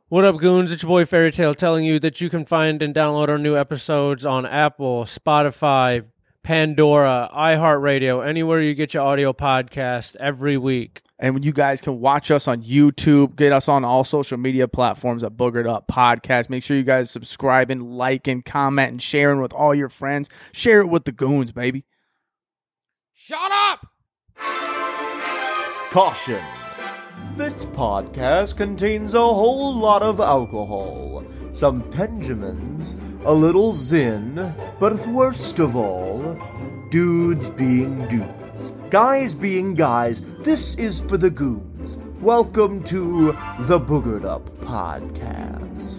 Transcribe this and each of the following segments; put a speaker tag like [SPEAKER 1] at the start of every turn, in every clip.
[SPEAKER 1] What up, goons? It's your boy Fairy Tale telling you that you can find and download our new episodes on Apple, Spotify, Pandora, iHeartRadio, anywhere you get your audio podcast every week.
[SPEAKER 2] And you guys can watch us on YouTube, get us on all social media platforms at Boogered Up Podcast. Make sure you guys subscribe and like and comment and sharing with all your friends. Share it with the goons, baby.
[SPEAKER 1] Shut up!
[SPEAKER 3] Caution. This podcast contains a whole lot of alcohol, some Benjamins, a little Zin, but worst of all, dudes being dudes, guys being guys. This is for the goons. Welcome to the Boogered Up Podcast.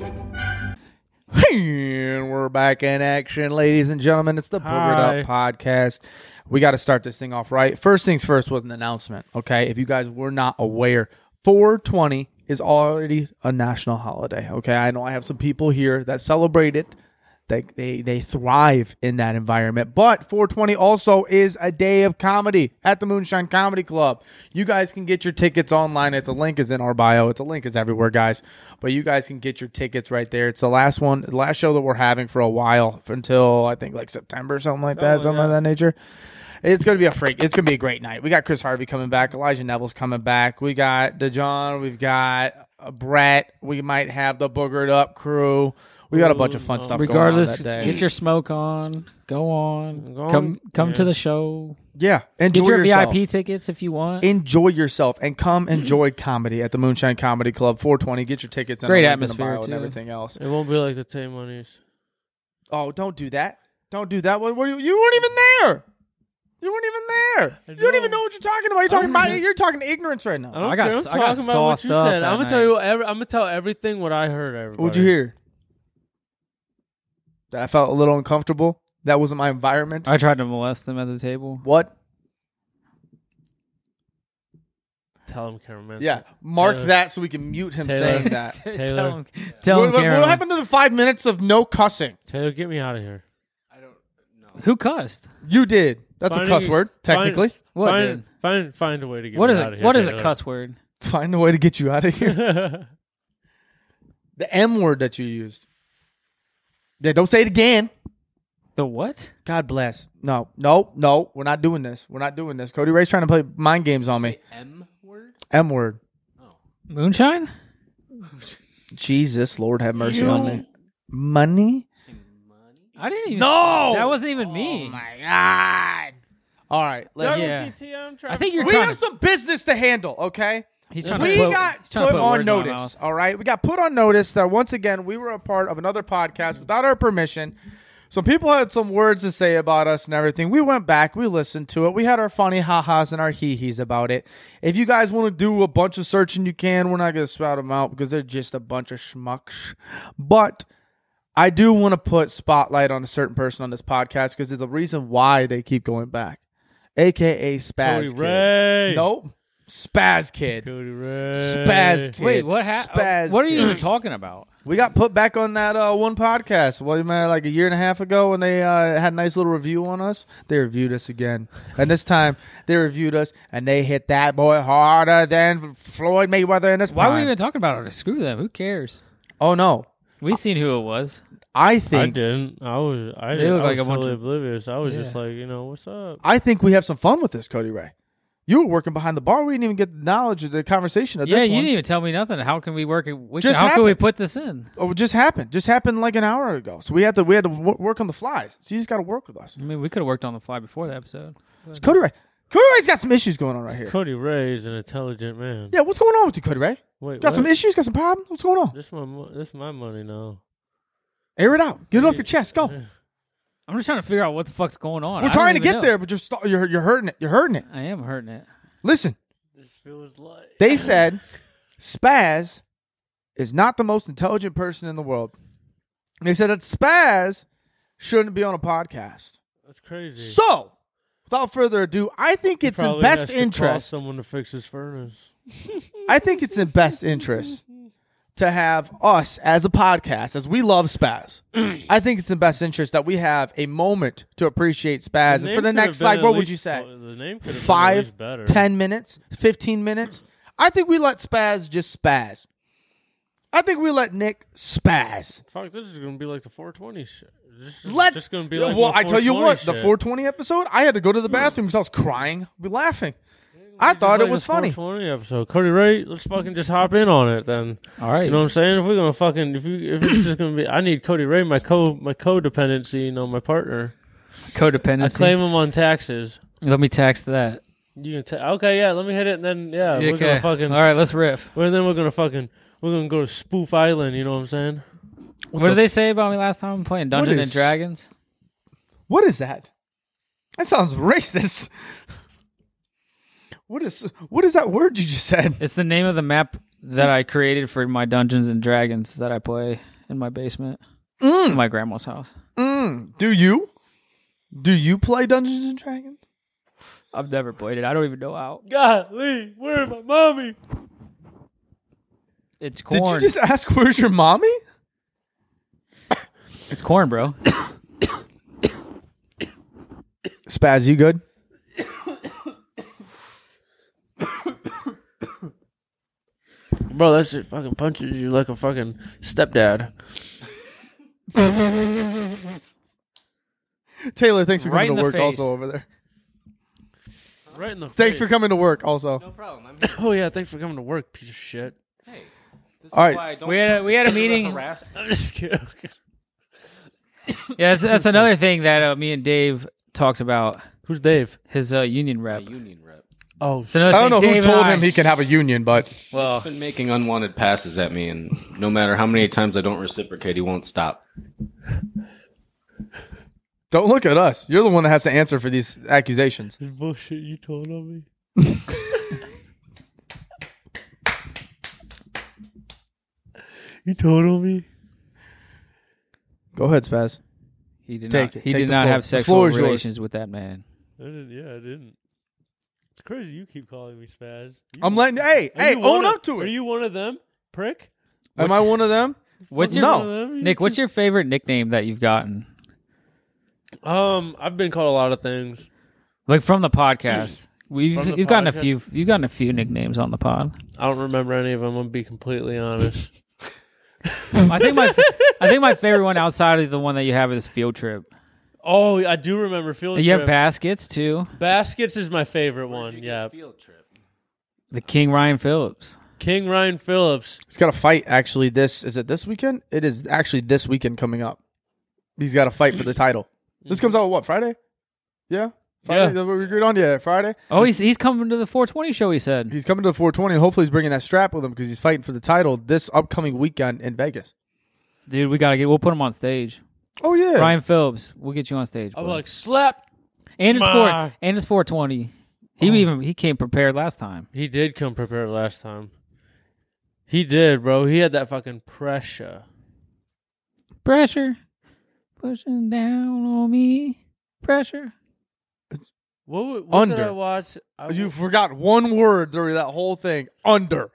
[SPEAKER 2] And we're back in action, ladies and gentlemen. It's the Boogered Up Podcast. We got to start this thing off right. First things first was an announcement, okay? If you guys were not aware, 420 is already a national holiday, okay? I know I have some people here that celebrate it. They thrive in that environment. But 420 also is a day of comedy at the Moonshine Comedy Club. You guys can get your tickets online. The link is in our bio. The link is everywhere, guys. But you guys can get your tickets right there. It's the last show that we're having for a while, until I think like September or something like that, something of that nature. It's going to be it's going to be a great night. We got Chris Harvey coming back. Elijah Neville's coming back. We got DeJohn. We've got Brett. We might have the Boogered Up crew. We got a bunch of fun stuff
[SPEAKER 4] regardless,
[SPEAKER 2] going on that day.
[SPEAKER 4] Get your smoke on. Go on. Come to the show.
[SPEAKER 2] Yeah. Enjoy
[SPEAKER 4] get your
[SPEAKER 2] yourself.
[SPEAKER 4] VIP tickets if you want.
[SPEAKER 2] Enjoy yourself and come enjoy comedy at the Moonshine Comedy Club, 420. Get your tickets.
[SPEAKER 4] Great atmosphere, too.
[SPEAKER 2] And everything else.
[SPEAKER 1] It won't be like the Tay Monies.
[SPEAKER 2] Oh, don't do that. Don't do that. You weren't even there. You weren't even there. You don't even know what you're talking about. You're talking ignorance right now.
[SPEAKER 4] I got
[SPEAKER 1] talking about what
[SPEAKER 4] sauced
[SPEAKER 1] you
[SPEAKER 4] up
[SPEAKER 1] said.
[SPEAKER 4] that
[SPEAKER 1] I'm gonna
[SPEAKER 4] night.
[SPEAKER 1] tell you. I'm gonna tell everything what I heard. Everybody.
[SPEAKER 2] What'd you hear? That I felt a little uncomfortable. That wasn't my environment.
[SPEAKER 4] I tried to molest them at the table.
[SPEAKER 2] What?
[SPEAKER 1] Tell him, cameraman.
[SPEAKER 2] Yeah, mark
[SPEAKER 1] Taylor.
[SPEAKER 2] that so we can mute him
[SPEAKER 1] Taylor.
[SPEAKER 2] saying that.
[SPEAKER 1] Taylor.
[SPEAKER 4] Tell him,
[SPEAKER 2] What
[SPEAKER 4] Cameron.
[SPEAKER 2] happened to the 5 minutes of no cussing?
[SPEAKER 1] Taylor, get me out of here.
[SPEAKER 4] Who cussed?
[SPEAKER 2] You did. That's a
[SPEAKER 1] Find
[SPEAKER 2] cuss word, technically.
[SPEAKER 4] What,
[SPEAKER 1] Find a way to get
[SPEAKER 4] What
[SPEAKER 1] me
[SPEAKER 4] is
[SPEAKER 1] out of
[SPEAKER 4] it?
[SPEAKER 1] here.
[SPEAKER 4] What is a
[SPEAKER 1] Taylor.
[SPEAKER 4] cuss word?
[SPEAKER 2] Find a way to get you out of here. The M word that you used. Yeah, don't say it again.
[SPEAKER 4] The what?
[SPEAKER 2] God bless. No. We're not doing this. Cody Ray's trying to play mind games on me.
[SPEAKER 1] M word.
[SPEAKER 2] M word.
[SPEAKER 4] Moonshine?
[SPEAKER 2] Jesus, Lord have mercy on me. Money?
[SPEAKER 4] I didn't even.
[SPEAKER 2] No!
[SPEAKER 4] That wasn't even me.
[SPEAKER 2] Oh my God. All right. Let's
[SPEAKER 4] Yeah.
[SPEAKER 1] Yeah.
[SPEAKER 4] I think you're
[SPEAKER 2] We
[SPEAKER 4] trying
[SPEAKER 2] have
[SPEAKER 4] to.
[SPEAKER 2] some business to handle, okay?
[SPEAKER 4] He's trying
[SPEAKER 2] We
[SPEAKER 4] to put,
[SPEAKER 2] got
[SPEAKER 4] he's trying to
[SPEAKER 2] put
[SPEAKER 4] put
[SPEAKER 2] on
[SPEAKER 4] words in my
[SPEAKER 2] notice,
[SPEAKER 4] mouth.
[SPEAKER 2] all right? We got put on notice that once again we were a part of another podcast without our permission. Some people had some words to say about us and everything. We went back, we listened to it. We had our funny ha-has and our hee-hees about it. If you guys want to do a bunch of searching, you can. We're not going to spout them out because they're just a bunch of schmucks. But I do want to put spotlight on a certain person on this podcast because there's a reason why they keep going back. A.K.A. Spaz
[SPEAKER 1] Cody
[SPEAKER 2] Kid.
[SPEAKER 1] Ray.
[SPEAKER 2] Nope. Spaz Kid.
[SPEAKER 1] Cody Ray.
[SPEAKER 2] Spaz Kid.
[SPEAKER 4] Wait, what
[SPEAKER 2] Spaz
[SPEAKER 4] What are you
[SPEAKER 2] Kid.
[SPEAKER 4] even talking about?
[SPEAKER 2] We got put back on that one podcast. What, like a year and a half ago when they had a nice little review on us? They reviewed us again. And this time, they reviewed us, and they hit that boy harder than Floyd Mayweather in his
[SPEAKER 4] Why are we
[SPEAKER 2] prime.
[SPEAKER 4] even talking about it? Screw them. Who cares?
[SPEAKER 2] Oh, no.
[SPEAKER 4] We seen who it was.
[SPEAKER 2] I
[SPEAKER 1] I
[SPEAKER 2] think
[SPEAKER 1] didn't. I
[SPEAKER 4] They look
[SPEAKER 1] was
[SPEAKER 4] like a bunch
[SPEAKER 1] totally
[SPEAKER 4] of-
[SPEAKER 1] oblivious. I was just
[SPEAKER 4] Yeah.
[SPEAKER 1] like, what's up?
[SPEAKER 2] we have some fun with this, Cody Ray. You were working behind the bar. We didn't even get the knowledge of the conversation of
[SPEAKER 4] Yeah,
[SPEAKER 2] this
[SPEAKER 4] you
[SPEAKER 2] one.
[SPEAKER 4] didn't even tell me nothing. How can we work it?
[SPEAKER 2] Just
[SPEAKER 4] How can we
[SPEAKER 2] happened.
[SPEAKER 4] put this in?
[SPEAKER 2] Oh, it just happened. Just happened like an hour ago. So we had to work on the flies. So you just got to work with us.
[SPEAKER 4] I mean, we could have worked on the fly before the episode.
[SPEAKER 2] It's Cody Ray. Cody Ray's got some issues going on right here.
[SPEAKER 1] Cody Ray is an intelligent man.
[SPEAKER 2] Yeah, what's going on with you, Cody Ray?
[SPEAKER 1] Wait,
[SPEAKER 2] Got
[SPEAKER 1] what?
[SPEAKER 2] some issues? Got some problems? What's going on?
[SPEAKER 1] This my money now.
[SPEAKER 2] Air it out. Get it off your chest. Go.
[SPEAKER 4] I'm just trying to figure out what the fuck's going on.
[SPEAKER 2] We're
[SPEAKER 4] I
[SPEAKER 2] trying to
[SPEAKER 4] don't even
[SPEAKER 2] get
[SPEAKER 4] know.
[SPEAKER 2] there, but you're hurting it. You're hurting it.
[SPEAKER 4] I am hurting it.
[SPEAKER 2] Listen,
[SPEAKER 1] This feels like
[SPEAKER 2] they said Spaz is not the most intelligent person in the world. They said that Spaz shouldn't be on a podcast.
[SPEAKER 1] that's crazy.
[SPEAKER 2] So, without further ado, I think it's in
[SPEAKER 1] Probably
[SPEAKER 2] best
[SPEAKER 1] has to call
[SPEAKER 2] interest.
[SPEAKER 1] someone to fix his furnace.
[SPEAKER 2] I think it's in best interest to have us as a podcast, as we love Spaz. I think it's in best interest that we have a moment to appreciate Spaz. And for the next, like, what would you say?
[SPEAKER 1] The name could have been at
[SPEAKER 2] 5,
[SPEAKER 1] least better.
[SPEAKER 2] 10 minutes, 15 minutes. I think we let Spaz just spaz. I think we let Nick spaz.
[SPEAKER 1] Fuck, this is gonna be like the 420 shit.
[SPEAKER 2] Let's.
[SPEAKER 1] Gonna be like
[SPEAKER 2] Well, I tell you what,
[SPEAKER 1] shit.
[SPEAKER 2] the 420 episode, I had to go to the bathroom because I was crying, be laughing. I thought it was funny.
[SPEAKER 1] 420 episode, Cody Ray. Let's fucking just hop in on it then.
[SPEAKER 4] All right.
[SPEAKER 1] You know what I'm saying? If we're gonna fucking, if it's just gonna be, I need Cody Ray, my codependency, you know, my partner.
[SPEAKER 4] Codependency.
[SPEAKER 1] I claim him on taxes.
[SPEAKER 4] Let me tax that.
[SPEAKER 1] You can okay, yeah. Let me hit it, and then we're
[SPEAKER 4] Okay.
[SPEAKER 1] gonna fucking.
[SPEAKER 4] All right, let's riff.
[SPEAKER 1] Well, then we're gonna go to Spoof Island. You know what I'm saying?
[SPEAKER 4] What did they say about me last time? I'm playing Dungeons and Dragons.
[SPEAKER 2] What is that? That sounds racist. What is that word you just said?
[SPEAKER 4] It's the name of the map that I created for my Dungeons and Dragons that I play in my basement, in my grandma's house.
[SPEAKER 2] Do you play Dungeons and Dragons?
[SPEAKER 4] I've never played it. I don't even know how.
[SPEAKER 1] Golly, where's my mommy?
[SPEAKER 4] It's corn.
[SPEAKER 2] Did you just ask where's your mommy?
[SPEAKER 4] It's corn, bro.
[SPEAKER 2] Spaz, you good?
[SPEAKER 1] Bro, that shit fucking punches you like a fucking stepdad.
[SPEAKER 2] Taylor, thanks for
[SPEAKER 4] Right
[SPEAKER 2] coming
[SPEAKER 4] in
[SPEAKER 2] to
[SPEAKER 4] the
[SPEAKER 2] work
[SPEAKER 4] face.
[SPEAKER 2] also over there.
[SPEAKER 1] Right in the
[SPEAKER 2] Thanks
[SPEAKER 1] face.
[SPEAKER 2] for coming to work also.
[SPEAKER 5] No problem.
[SPEAKER 1] Oh yeah, thanks for coming to work, piece of shit.
[SPEAKER 5] Hey, this
[SPEAKER 2] All right.
[SPEAKER 5] is why I don't
[SPEAKER 4] We had a meeting.
[SPEAKER 5] harass me.
[SPEAKER 1] I'm just kidding.
[SPEAKER 4] Yeah, that's another thing that me and Dave talked about.
[SPEAKER 1] Who's Dave?
[SPEAKER 4] His union rep.
[SPEAKER 5] Union rep.
[SPEAKER 1] Oh,
[SPEAKER 4] It's another
[SPEAKER 2] I don't know
[SPEAKER 4] thing
[SPEAKER 2] who
[SPEAKER 4] Dave
[SPEAKER 2] told
[SPEAKER 4] and I-
[SPEAKER 2] him he can have a union, but
[SPEAKER 4] Well,
[SPEAKER 5] He's been making unwanted passes at me, and no matter how many times I don't reciprocate, he won't stop.
[SPEAKER 2] don't look at us. You're the one that has to answer for these accusations.
[SPEAKER 1] this bullshit you told on me. You told on me.
[SPEAKER 2] Go ahead, Spaz.
[SPEAKER 4] he did
[SPEAKER 2] Take
[SPEAKER 4] not.
[SPEAKER 2] it.
[SPEAKER 4] He
[SPEAKER 2] Take
[SPEAKER 4] did
[SPEAKER 2] the
[SPEAKER 4] not
[SPEAKER 2] floor.
[SPEAKER 4] have
[SPEAKER 2] The
[SPEAKER 4] sexual
[SPEAKER 2] floor is yours.
[SPEAKER 4] relations with that man.
[SPEAKER 1] I didn't. It's crazy you keep calling me Spaz.
[SPEAKER 2] I'm letting. Hey, own up to
[SPEAKER 1] Are
[SPEAKER 2] it.
[SPEAKER 1] you one of them, prick?
[SPEAKER 2] Am I one of them?
[SPEAKER 4] What's your
[SPEAKER 2] No.
[SPEAKER 1] One of them?
[SPEAKER 4] Nick? What's your favorite nickname that you've gotten?
[SPEAKER 1] I've been called a lot of things.
[SPEAKER 4] Like from the podcast.
[SPEAKER 1] From the
[SPEAKER 4] You've gotten a
[SPEAKER 1] podcast?
[SPEAKER 4] few. You've gotten a few nicknames on the pod.
[SPEAKER 1] I don't remember any of them. I'm gonna be completely honest.
[SPEAKER 4] I think my favorite one outside of the one that you have is Field Trip.
[SPEAKER 1] Oh, I do remember field
[SPEAKER 4] And you have
[SPEAKER 1] trip.
[SPEAKER 4] Baskets too.
[SPEAKER 1] Baskets is my favorite one. Yeah,
[SPEAKER 5] Field trip.
[SPEAKER 4] The King Ryan Phillips.
[SPEAKER 1] King Ryan Phillips.
[SPEAKER 2] He's got a fight actually. Is it this weekend? It is actually this weekend coming up. He's got a fight for the title. This comes out what, Friday? Yeah. Friday?
[SPEAKER 1] Yeah.
[SPEAKER 2] That's what we agreed on. Yeah, Friday.
[SPEAKER 4] Oh, he's coming to the 420 show. He said.
[SPEAKER 2] He's coming to the 420, and hopefully he's bringing that strap with him because he's fighting for the title this upcoming weekend in Vegas.
[SPEAKER 4] Dude, we'll put him on stage.
[SPEAKER 2] Oh yeah,
[SPEAKER 4] Ryan Phillips, we'll get you on stage.
[SPEAKER 1] I'm
[SPEAKER 4] bro.
[SPEAKER 1] like slap.
[SPEAKER 4] and it's
[SPEAKER 1] Ma.
[SPEAKER 4] and it's 420. He came prepared last time.
[SPEAKER 1] He did come prepared last time. He did, bro. He had that fucking pressure.
[SPEAKER 4] Pressure pushing down on me. Pressure.
[SPEAKER 1] What
[SPEAKER 2] Under.
[SPEAKER 1] did I watch?
[SPEAKER 2] you forgot one word during that whole thing. Under.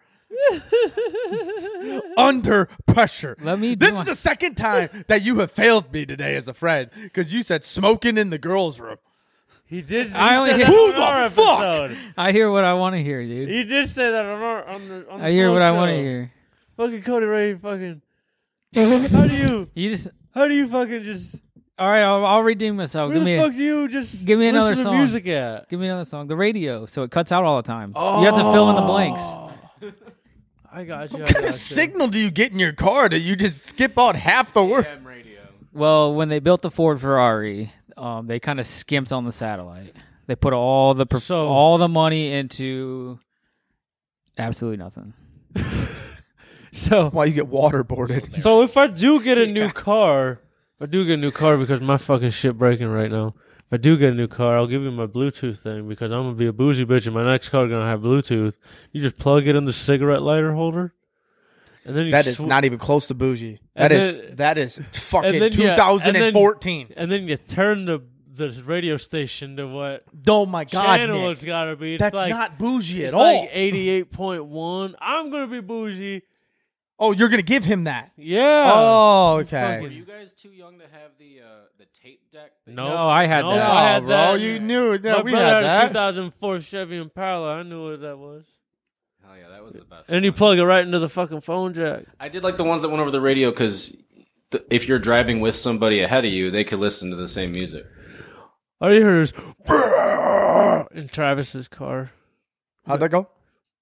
[SPEAKER 2] Under pressure.
[SPEAKER 4] Let me.
[SPEAKER 2] This
[SPEAKER 4] do
[SPEAKER 2] is
[SPEAKER 4] my-
[SPEAKER 2] the second time that you have failed me today as a friend because you said smoking in the girls' room.
[SPEAKER 1] He did. He
[SPEAKER 4] I only
[SPEAKER 1] said
[SPEAKER 4] hear-
[SPEAKER 1] that
[SPEAKER 2] Who
[SPEAKER 1] on our
[SPEAKER 2] the fuck?
[SPEAKER 1] episode.
[SPEAKER 4] I hear what I want to hear, dude.
[SPEAKER 1] He did say that on the
[SPEAKER 4] I hear
[SPEAKER 1] Smoke
[SPEAKER 4] what I
[SPEAKER 1] Show.
[SPEAKER 4] want to hear.
[SPEAKER 1] Fucking Cody Ray, fucking. How do you fucking just?
[SPEAKER 4] All right, I'll redeem myself.
[SPEAKER 1] Where
[SPEAKER 4] Give
[SPEAKER 1] the
[SPEAKER 4] me,
[SPEAKER 1] fuck do you just?
[SPEAKER 4] give me another
[SPEAKER 1] listen to
[SPEAKER 4] song.
[SPEAKER 1] music at?
[SPEAKER 4] give me another song. The radio, so it cuts out all the time. You have to fill in the blanks.
[SPEAKER 1] I got you.
[SPEAKER 2] What kind of signal do you get in your car that you just skip out half the word?
[SPEAKER 5] AM radio.
[SPEAKER 4] Well, when they built the Ford Ferrari, they kind of skimped on the satellite. They put all the money into absolutely nothing.
[SPEAKER 1] So,
[SPEAKER 2] Why you get waterboarded?
[SPEAKER 1] so if I do get a new car, because my fucking shit breaking right now. If I do get a new car, I'll give you my Bluetooth thing because I'm gonna be a bougie bitch and my next car gonna have Bluetooth. You just plug it in the cigarette lighter holder, and then you
[SPEAKER 2] That is not even close to bougie. That
[SPEAKER 1] And
[SPEAKER 2] is fucking
[SPEAKER 1] and then, yeah,
[SPEAKER 2] 2014.
[SPEAKER 1] and then you turn the radio station to what
[SPEAKER 2] Oh my god,
[SPEAKER 1] channel
[SPEAKER 2] Nick.
[SPEAKER 1] it's gotta be. It's
[SPEAKER 2] That's
[SPEAKER 1] like,
[SPEAKER 2] not bougie
[SPEAKER 1] it's
[SPEAKER 2] at all.
[SPEAKER 1] like 88.1. I'm gonna be bougie.
[SPEAKER 2] Oh, you're gonna give him that?
[SPEAKER 1] Yeah.
[SPEAKER 2] Oh, okay.
[SPEAKER 5] Were you guys too young to have the tape deck?
[SPEAKER 1] No,
[SPEAKER 4] I had that.
[SPEAKER 1] I had
[SPEAKER 2] bro,
[SPEAKER 1] that.
[SPEAKER 2] you knew it.
[SPEAKER 1] My
[SPEAKER 2] Yeah, we
[SPEAKER 1] brother
[SPEAKER 2] had
[SPEAKER 1] had a
[SPEAKER 2] that.
[SPEAKER 1] 2004 Chevy Impala. I knew what that was.
[SPEAKER 5] Hell yeah, that was the best.
[SPEAKER 1] And you
[SPEAKER 5] one.
[SPEAKER 1] plug it right into the fucking phone jack.
[SPEAKER 5] I did like the ones that went over the radio because if you're driving with somebody ahead of you, they could listen to the same music.
[SPEAKER 1] All you hear is in Travis's car.
[SPEAKER 2] How'd that go?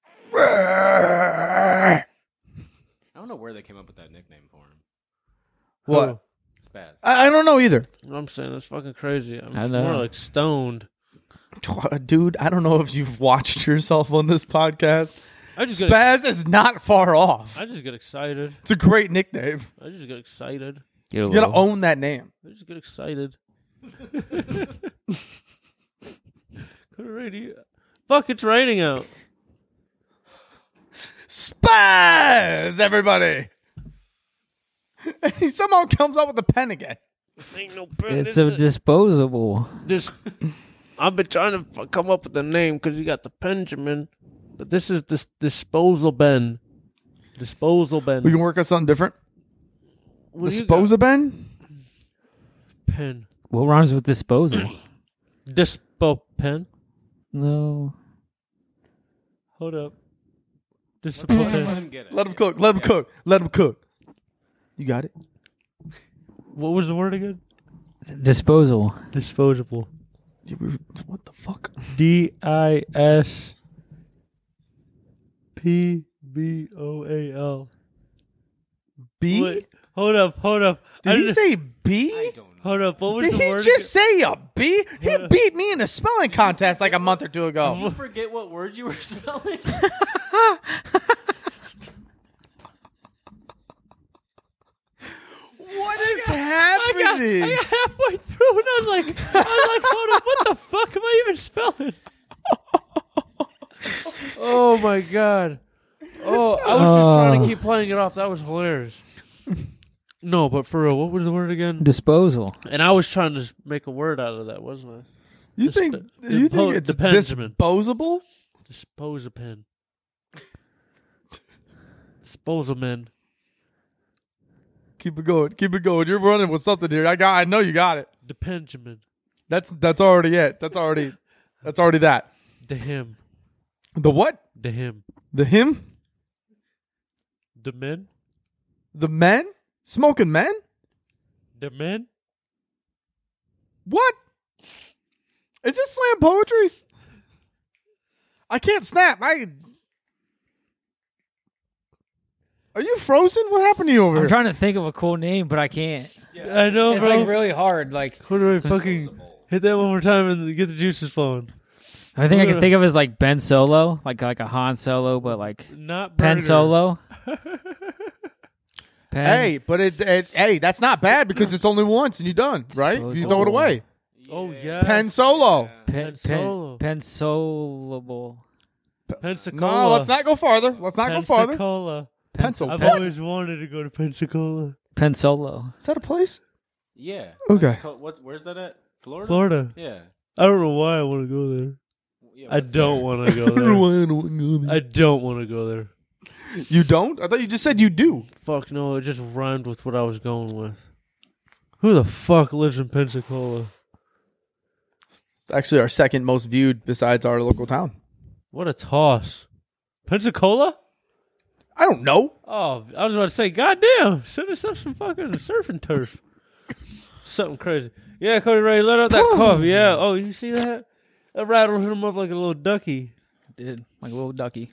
[SPEAKER 5] I don't know where they came up with that nickname for him.
[SPEAKER 2] What?
[SPEAKER 5] Spaz.
[SPEAKER 2] I don't know either.
[SPEAKER 1] I'm saying it's fucking crazy.
[SPEAKER 4] I
[SPEAKER 1] I'm
[SPEAKER 4] know.
[SPEAKER 1] more like stoned.
[SPEAKER 2] Dude, I don't know if you've watched yourself on this podcast.
[SPEAKER 1] I just get
[SPEAKER 2] Spaz is not far off.
[SPEAKER 1] I just get excited.
[SPEAKER 2] It's a great nickname.
[SPEAKER 1] I just get excited.
[SPEAKER 2] You gotta own that name.
[SPEAKER 1] I just get excited. Fuck, it's raining out.
[SPEAKER 2] Spaz, everybody. And he somehow comes up with a pen again.
[SPEAKER 1] Ain't no pen.
[SPEAKER 4] It's a disposable.
[SPEAKER 1] This. I've been trying to come up with a name because you got the Benjamin, but this is this disposal Ben. Disposal Ben.
[SPEAKER 2] We can work on something different.
[SPEAKER 1] What do you got?
[SPEAKER 2] Disposaben?
[SPEAKER 1] Pen.
[SPEAKER 4] What rhymes with disposal?
[SPEAKER 1] Dispo pen.
[SPEAKER 4] No.
[SPEAKER 1] Hold up. Dispo
[SPEAKER 5] Let
[SPEAKER 1] pen.
[SPEAKER 5] him get it.
[SPEAKER 2] Let him cook. Let him cook. Let him cook. You got it?
[SPEAKER 1] What was the word again?
[SPEAKER 4] Disposal.
[SPEAKER 1] Disposable.
[SPEAKER 2] What the fuck?
[SPEAKER 1] DISPBOAL.
[SPEAKER 2] B?
[SPEAKER 1] Wait, hold up.
[SPEAKER 2] Did he say B?
[SPEAKER 5] I don't know.
[SPEAKER 1] Hold up. What was
[SPEAKER 2] Did
[SPEAKER 1] the
[SPEAKER 2] he
[SPEAKER 1] word?
[SPEAKER 2] just say a B? He beat me in a spelling contest like a month or two ago.
[SPEAKER 5] Did you forget what word you were spelling?
[SPEAKER 2] What is happening?
[SPEAKER 1] I got halfway through and I was like, hold up, what the fuck am I even spelling? Oh my god. Oh, I was just trying to keep playing it off. That was hilarious. No, but for real, what was the word again?
[SPEAKER 4] Disposal.
[SPEAKER 1] And I was trying to make a word out of that, wasn't I?
[SPEAKER 2] You think it's
[SPEAKER 1] the Benjamin.
[SPEAKER 2] disposable?
[SPEAKER 1] Disposal pen. Disposal men.
[SPEAKER 2] Keep it going. Keep it going. You're running with something here. I know you got it.
[SPEAKER 1] The Benjamin.
[SPEAKER 2] That's already it. That's already that.
[SPEAKER 1] The him.
[SPEAKER 2] The what?
[SPEAKER 1] The him.
[SPEAKER 2] The him?
[SPEAKER 1] The men.
[SPEAKER 2] The men? Smoking men?
[SPEAKER 1] The men.
[SPEAKER 2] What? Is this slam poetry? I can't snap. Are you frozen? What happened to you over
[SPEAKER 4] I'm
[SPEAKER 2] here?
[SPEAKER 4] trying to think of a cool name, but I can't.
[SPEAKER 1] I know,
[SPEAKER 4] It's
[SPEAKER 1] bro.
[SPEAKER 4] like really hard. Like
[SPEAKER 1] Who do I fucking hit that one more time and get the juices flowing?
[SPEAKER 4] I think I can think of as like Ben Solo, like a Han Solo, but like
[SPEAKER 1] Not
[SPEAKER 4] Pen
[SPEAKER 1] burger.
[SPEAKER 4] Solo. Pen.
[SPEAKER 2] Hey, but hey, that's not bad because it's only once and you're done, right? You throw it away.
[SPEAKER 1] Oh yeah.
[SPEAKER 2] Pen Solo.
[SPEAKER 4] Pen
[SPEAKER 1] Solo.
[SPEAKER 4] Pensolable.
[SPEAKER 1] Pensacola.
[SPEAKER 2] No, let's not go farther. Let's not go farther.
[SPEAKER 1] Pensacola.
[SPEAKER 2] Pencil.
[SPEAKER 1] I've
[SPEAKER 2] What?
[SPEAKER 1] always wanted to go to Pensacola,
[SPEAKER 4] Pen Solo.
[SPEAKER 2] Is that a place?
[SPEAKER 5] Yeah.
[SPEAKER 2] Okay.
[SPEAKER 5] Where's that at? Florida?
[SPEAKER 1] Florida.
[SPEAKER 5] Yeah.
[SPEAKER 1] I don't know why I want to go there.
[SPEAKER 5] Yeah,
[SPEAKER 1] I
[SPEAKER 5] what's
[SPEAKER 1] don't
[SPEAKER 5] there?
[SPEAKER 1] want to go there. I don't want to go there.
[SPEAKER 2] You don't? I thought you just said you do.
[SPEAKER 1] Fuck no, it just rhymed with what I was going with. Who the fuck lives in Pensacola?
[SPEAKER 2] It's actually our second most viewed besides our local town.
[SPEAKER 1] What a toss. Pensacola?
[SPEAKER 2] I don't know.
[SPEAKER 1] Oh, I was about to say, goddamn, send us up some fucking surfing turf. Something crazy. Yeah, Cody Ray, let out that cough. Yeah. Oh, you see that? That rattled him up like a little ducky.
[SPEAKER 4] Did like a little ducky.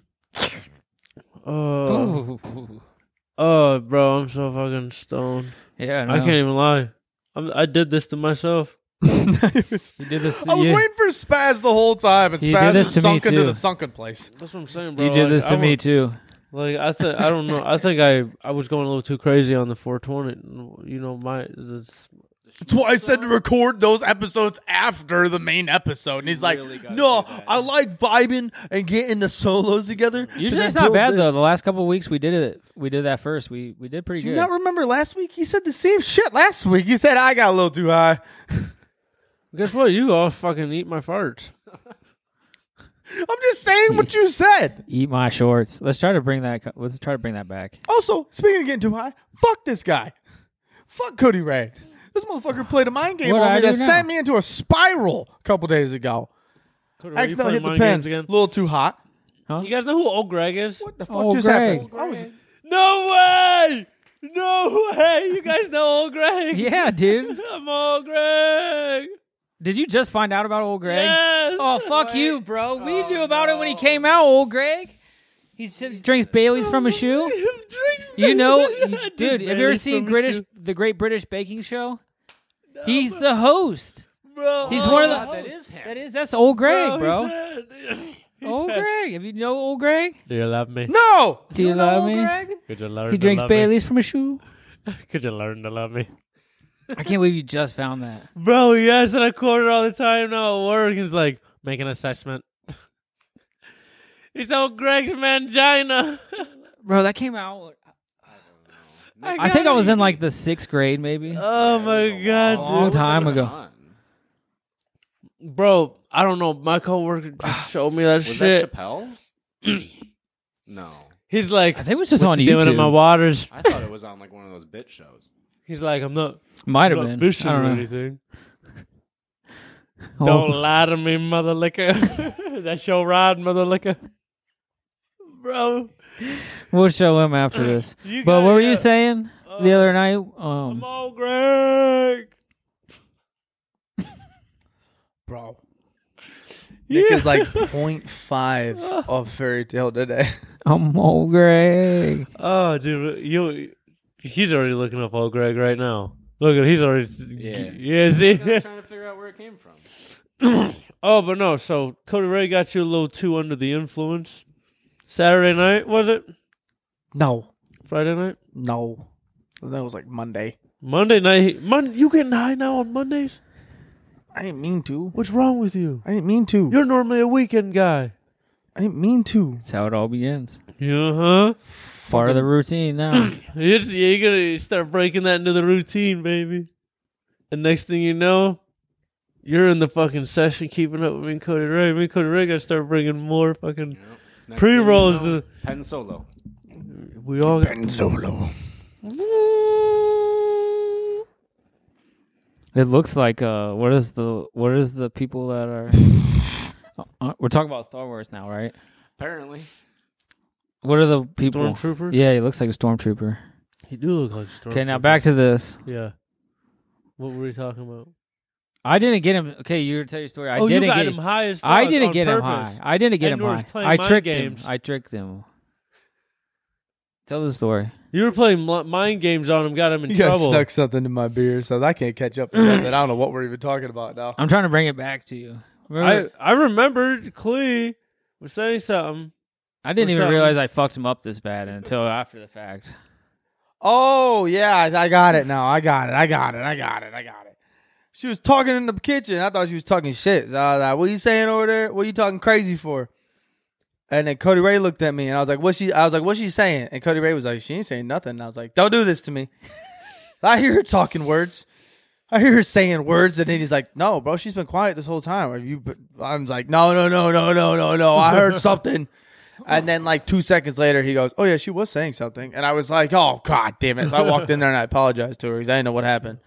[SPEAKER 1] Oh, bro, I'm so fucking stoned.
[SPEAKER 4] Yeah,
[SPEAKER 1] I can't even lie. I did this to myself.
[SPEAKER 4] You did this.
[SPEAKER 2] I was waiting for Spaz the whole time, and
[SPEAKER 4] You
[SPEAKER 2] Spaz
[SPEAKER 4] did this
[SPEAKER 2] is
[SPEAKER 4] to me,
[SPEAKER 2] sunk into
[SPEAKER 4] too.
[SPEAKER 2] the sunken place.
[SPEAKER 1] That's what I'm saying, bro.
[SPEAKER 4] You did
[SPEAKER 1] Like,
[SPEAKER 4] this to me too.
[SPEAKER 1] Like I don't know. I think I was going a little too crazy on the 420. You know,
[SPEAKER 2] That's why I said to record those episodes after the main episode. And he's like,
[SPEAKER 5] really gotta
[SPEAKER 2] no,
[SPEAKER 5] do that.
[SPEAKER 2] I like vibing and getting the solos together.
[SPEAKER 4] Usually
[SPEAKER 2] to
[SPEAKER 4] it's
[SPEAKER 2] then
[SPEAKER 4] not
[SPEAKER 2] build
[SPEAKER 4] bad
[SPEAKER 2] this."
[SPEAKER 4] though. The last couple of weeks we did it. We did that first. We did pretty
[SPEAKER 2] Do you
[SPEAKER 4] good.
[SPEAKER 2] not remember last week? He said the same shit last week. He said, I got a little too high.
[SPEAKER 1] guess what? You all fucking eat my farts.
[SPEAKER 2] I'm just saying what you said.
[SPEAKER 4] Eat my shorts. Let's try to bring that back.
[SPEAKER 2] Also, speaking of getting too high, fuck this guy. Fuck Cody Ray. This motherfucker played a mind game
[SPEAKER 4] What
[SPEAKER 2] on
[SPEAKER 4] did I
[SPEAKER 2] me
[SPEAKER 4] do
[SPEAKER 2] that
[SPEAKER 4] now?
[SPEAKER 2] sent me into a spiral a couple days ago.
[SPEAKER 1] Cody,
[SPEAKER 2] I
[SPEAKER 1] are you
[SPEAKER 2] accidentally hit
[SPEAKER 1] playing
[SPEAKER 2] the
[SPEAKER 1] mind
[SPEAKER 2] pen
[SPEAKER 1] games again?
[SPEAKER 2] a little too hot.
[SPEAKER 4] Huh?
[SPEAKER 1] You guys know who old Greg is?
[SPEAKER 2] What the fuck
[SPEAKER 4] Oh,
[SPEAKER 2] just
[SPEAKER 4] Greg.
[SPEAKER 2] happened? I was
[SPEAKER 1] No way! No way! You guys know old Greg?
[SPEAKER 4] Yeah, dude.
[SPEAKER 1] I'm old Greg.
[SPEAKER 4] Did you just find out about old Greg?
[SPEAKER 1] Yes.
[SPEAKER 4] Oh, fuck you, bro. We knew about it when he came out, old Greg. He drinks Bailey's from a shoe. You know, dude, have you ever seen the Great British Baking Show? He's the host.
[SPEAKER 1] Bro,
[SPEAKER 4] He's one of the
[SPEAKER 5] that
[SPEAKER 4] hosts.
[SPEAKER 5] is him.
[SPEAKER 4] That's old Greg, bro.
[SPEAKER 1] He
[SPEAKER 4] Old
[SPEAKER 1] said,
[SPEAKER 4] Greg. Have you know old Greg?
[SPEAKER 1] Do you love me?
[SPEAKER 2] no.
[SPEAKER 4] Do you love me?
[SPEAKER 1] Could you learn
[SPEAKER 4] He
[SPEAKER 1] to
[SPEAKER 4] drinks
[SPEAKER 1] love
[SPEAKER 4] Bailey's from a shoe.
[SPEAKER 1] me? Could you learn to love me?
[SPEAKER 4] I can't believe you just found that.
[SPEAKER 1] Bro, he asks that I quote it all the time now at work. He's like, make an assessment. He's old Greg's mangina.
[SPEAKER 4] Bro, that came out. I
[SPEAKER 1] got
[SPEAKER 4] think I was
[SPEAKER 1] it.
[SPEAKER 4] in like the 6th grade, maybe.
[SPEAKER 1] Oh my god,
[SPEAKER 4] long
[SPEAKER 1] dude.
[SPEAKER 4] time ago.
[SPEAKER 1] Bro, I don't know. My coworker just showed me that
[SPEAKER 5] Was
[SPEAKER 1] shit.
[SPEAKER 5] that Chappelle? No.
[SPEAKER 1] He's like,
[SPEAKER 4] I think it was just
[SPEAKER 1] what's
[SPEAKER 4] on
[SPEAKER 1] he doing in
[SPEAKER 4] YouTube.
[SPEAKER 1] my waters?
[SPEAKER 5] I thought it was on like one of those bit shows.
[SPEAKER 1] He's like, I'm not,
[SPEAKER 4] Might have
[SPEAKER 1] I'm
[SPEAKER 4] been.
[SPEAKER 1] not fishing
[SPEAKER 4] I
[SPEAKER 1] or
[SPEAKER 4] don't know.
[SPEAKER 1] anything.
[SPEAKER 4] Oh.
[SPEAKER 1] Don't lie to me, mother liquor. That's your ride, mother liquor. Bro.
[SPEAKER 4] We'll show him after this.
[SPEAKER 1] You
[SPEAKER 4] But
[SPEAKER 1] got
[SPEAKER 4] what were
[SPEAKER 1] it,
[SPEAKER 4] you saying the other night?
[SPEAKER 1] I'm all Greg.
[SPEAKER 2] Bro. Nick is like 0.5 of Fairy Tale today.
[SPEAKER 4] I'm old Greg.
[SPEAKER 1] Oh, dude, he's already looking up old Greg right now. Look at he's already. Yeah, see.
[SPEAKER 5] I'm trying to figure out where it came from.
[SPEAKER 1] Oh, but no. So Cody Ray got you a little too under the influence. Saturday night was it?
[SPEAKER 2] No.
[SPEAKER 1] Friday night?
[SPEAKER 2] No. That was like Monday.
[SPEAKER 1] Monday night. You getting high now on Mondays?
[SPEAKER 2] I didn't mean to.
[SPEAKER 1] What's wrong with you?
[SPEAKER 2] I didn't mean to.
[SPEAKER 1] You're normally a weekend guy.
[SPEAKER 2] I didn't mean to.
[SPEAKER 4] That's how it all begins.
[SPEAKER 1] Uh-huh.
[SPEAKER 4] Part of the routine now.
[SPEAKER 1] You're gonna start breaking that into the routine, baby. And next thing you know, you're in the fucking session keeping up with me and Cody Ray. Me and Cody Ray gotta start bringing more fucking
[SPEAKER 5] Next
[SPEAKER 1] pre-rolls.
[SPEAKER 5] thing you know, Pen Solo.
[SPEAKER 1] We all got...
[SPEAKER 2] Ben Solo.
[SPEAKER 4] It looks like what is the people that are we're talking about Star Wars now, right?
[SPEAKER 5] Apparently.
[SPEAKER 4] What are the people?
[SPEAKER 1] Stormtroopers?
[SPEAKER 4] Yeah, he looks like a stormtrooper.
[SPEAKER 1] He do look like a stormtrooper.
[SPEAKER 4] Okay, now back to this.
[SPEAKER 1] Yeah. What were we talking about?
[SPEAKER 4] I didn't get him. Okay, you tell your story. I
[SPEAKER 1] you
[SPEAKER 4] didn't
[SPEAKER 1] got
[SPEAKER 4] get
[SPEAKER 1] him high as fuck.
[SPEAKER 4] I didn't
[SPEAKER 1] on
[SPEAKER 4] get him
[SPEAKER 1] purpose.
[SPEAKER 4] high. I didn't get him
[SPEAKER 1] Andor was
[SPEAKER 4] high.
[SPEAKER 1] playing
[SPEAKER 4] I
[SPEAKER 1] mind
[SPEAKER 4] tricked
[SPEAKER 1] games.
[SPEAKER 4] him. I tricked him. Tell the story.
[SPEAKER 1] You were playing mind games on him, got him in
[SPEAKER 2] You guys
[SPEAKER 1] trouble.
[SPEAKER 2] stuck something in my beer, so I can't catch up with that. I don't know what we're even talking about now.
[SPEAKER 4] I'm trying to bring it back to you. Remember,
[SPEAKER 1] I remembered Clee was saying something.
[SPEAKER 4] I didn't
[SPEAKER 1] or
[SPEAKER 4] even
[SPEAKER 1] something.
[SPEAKER 4] realize I fucked him up this bad until after the fact.
[SPEAKER 2] Oh, yeah, I got it now. I got it. She was talking in the kitchen. I thought she was talking shit. So I was like, what are you saying over there? What are you talking crazy for? And then Cody Ray looked at me, and I was like, what's she saying? And Cody Ray was like, she ain't saying nothing. And I was like, don't do this to me. I hear her talking words. I hear her saying words, and then he's like, no, bro, she's been quiet this whole time. I was like, no. I heard something. And then like 2 seconds later, he goes, oh, yeah, she was saying something. And I was like, oh, God damn it. So I walked in there, and I apologized to her because I didn't know what happened.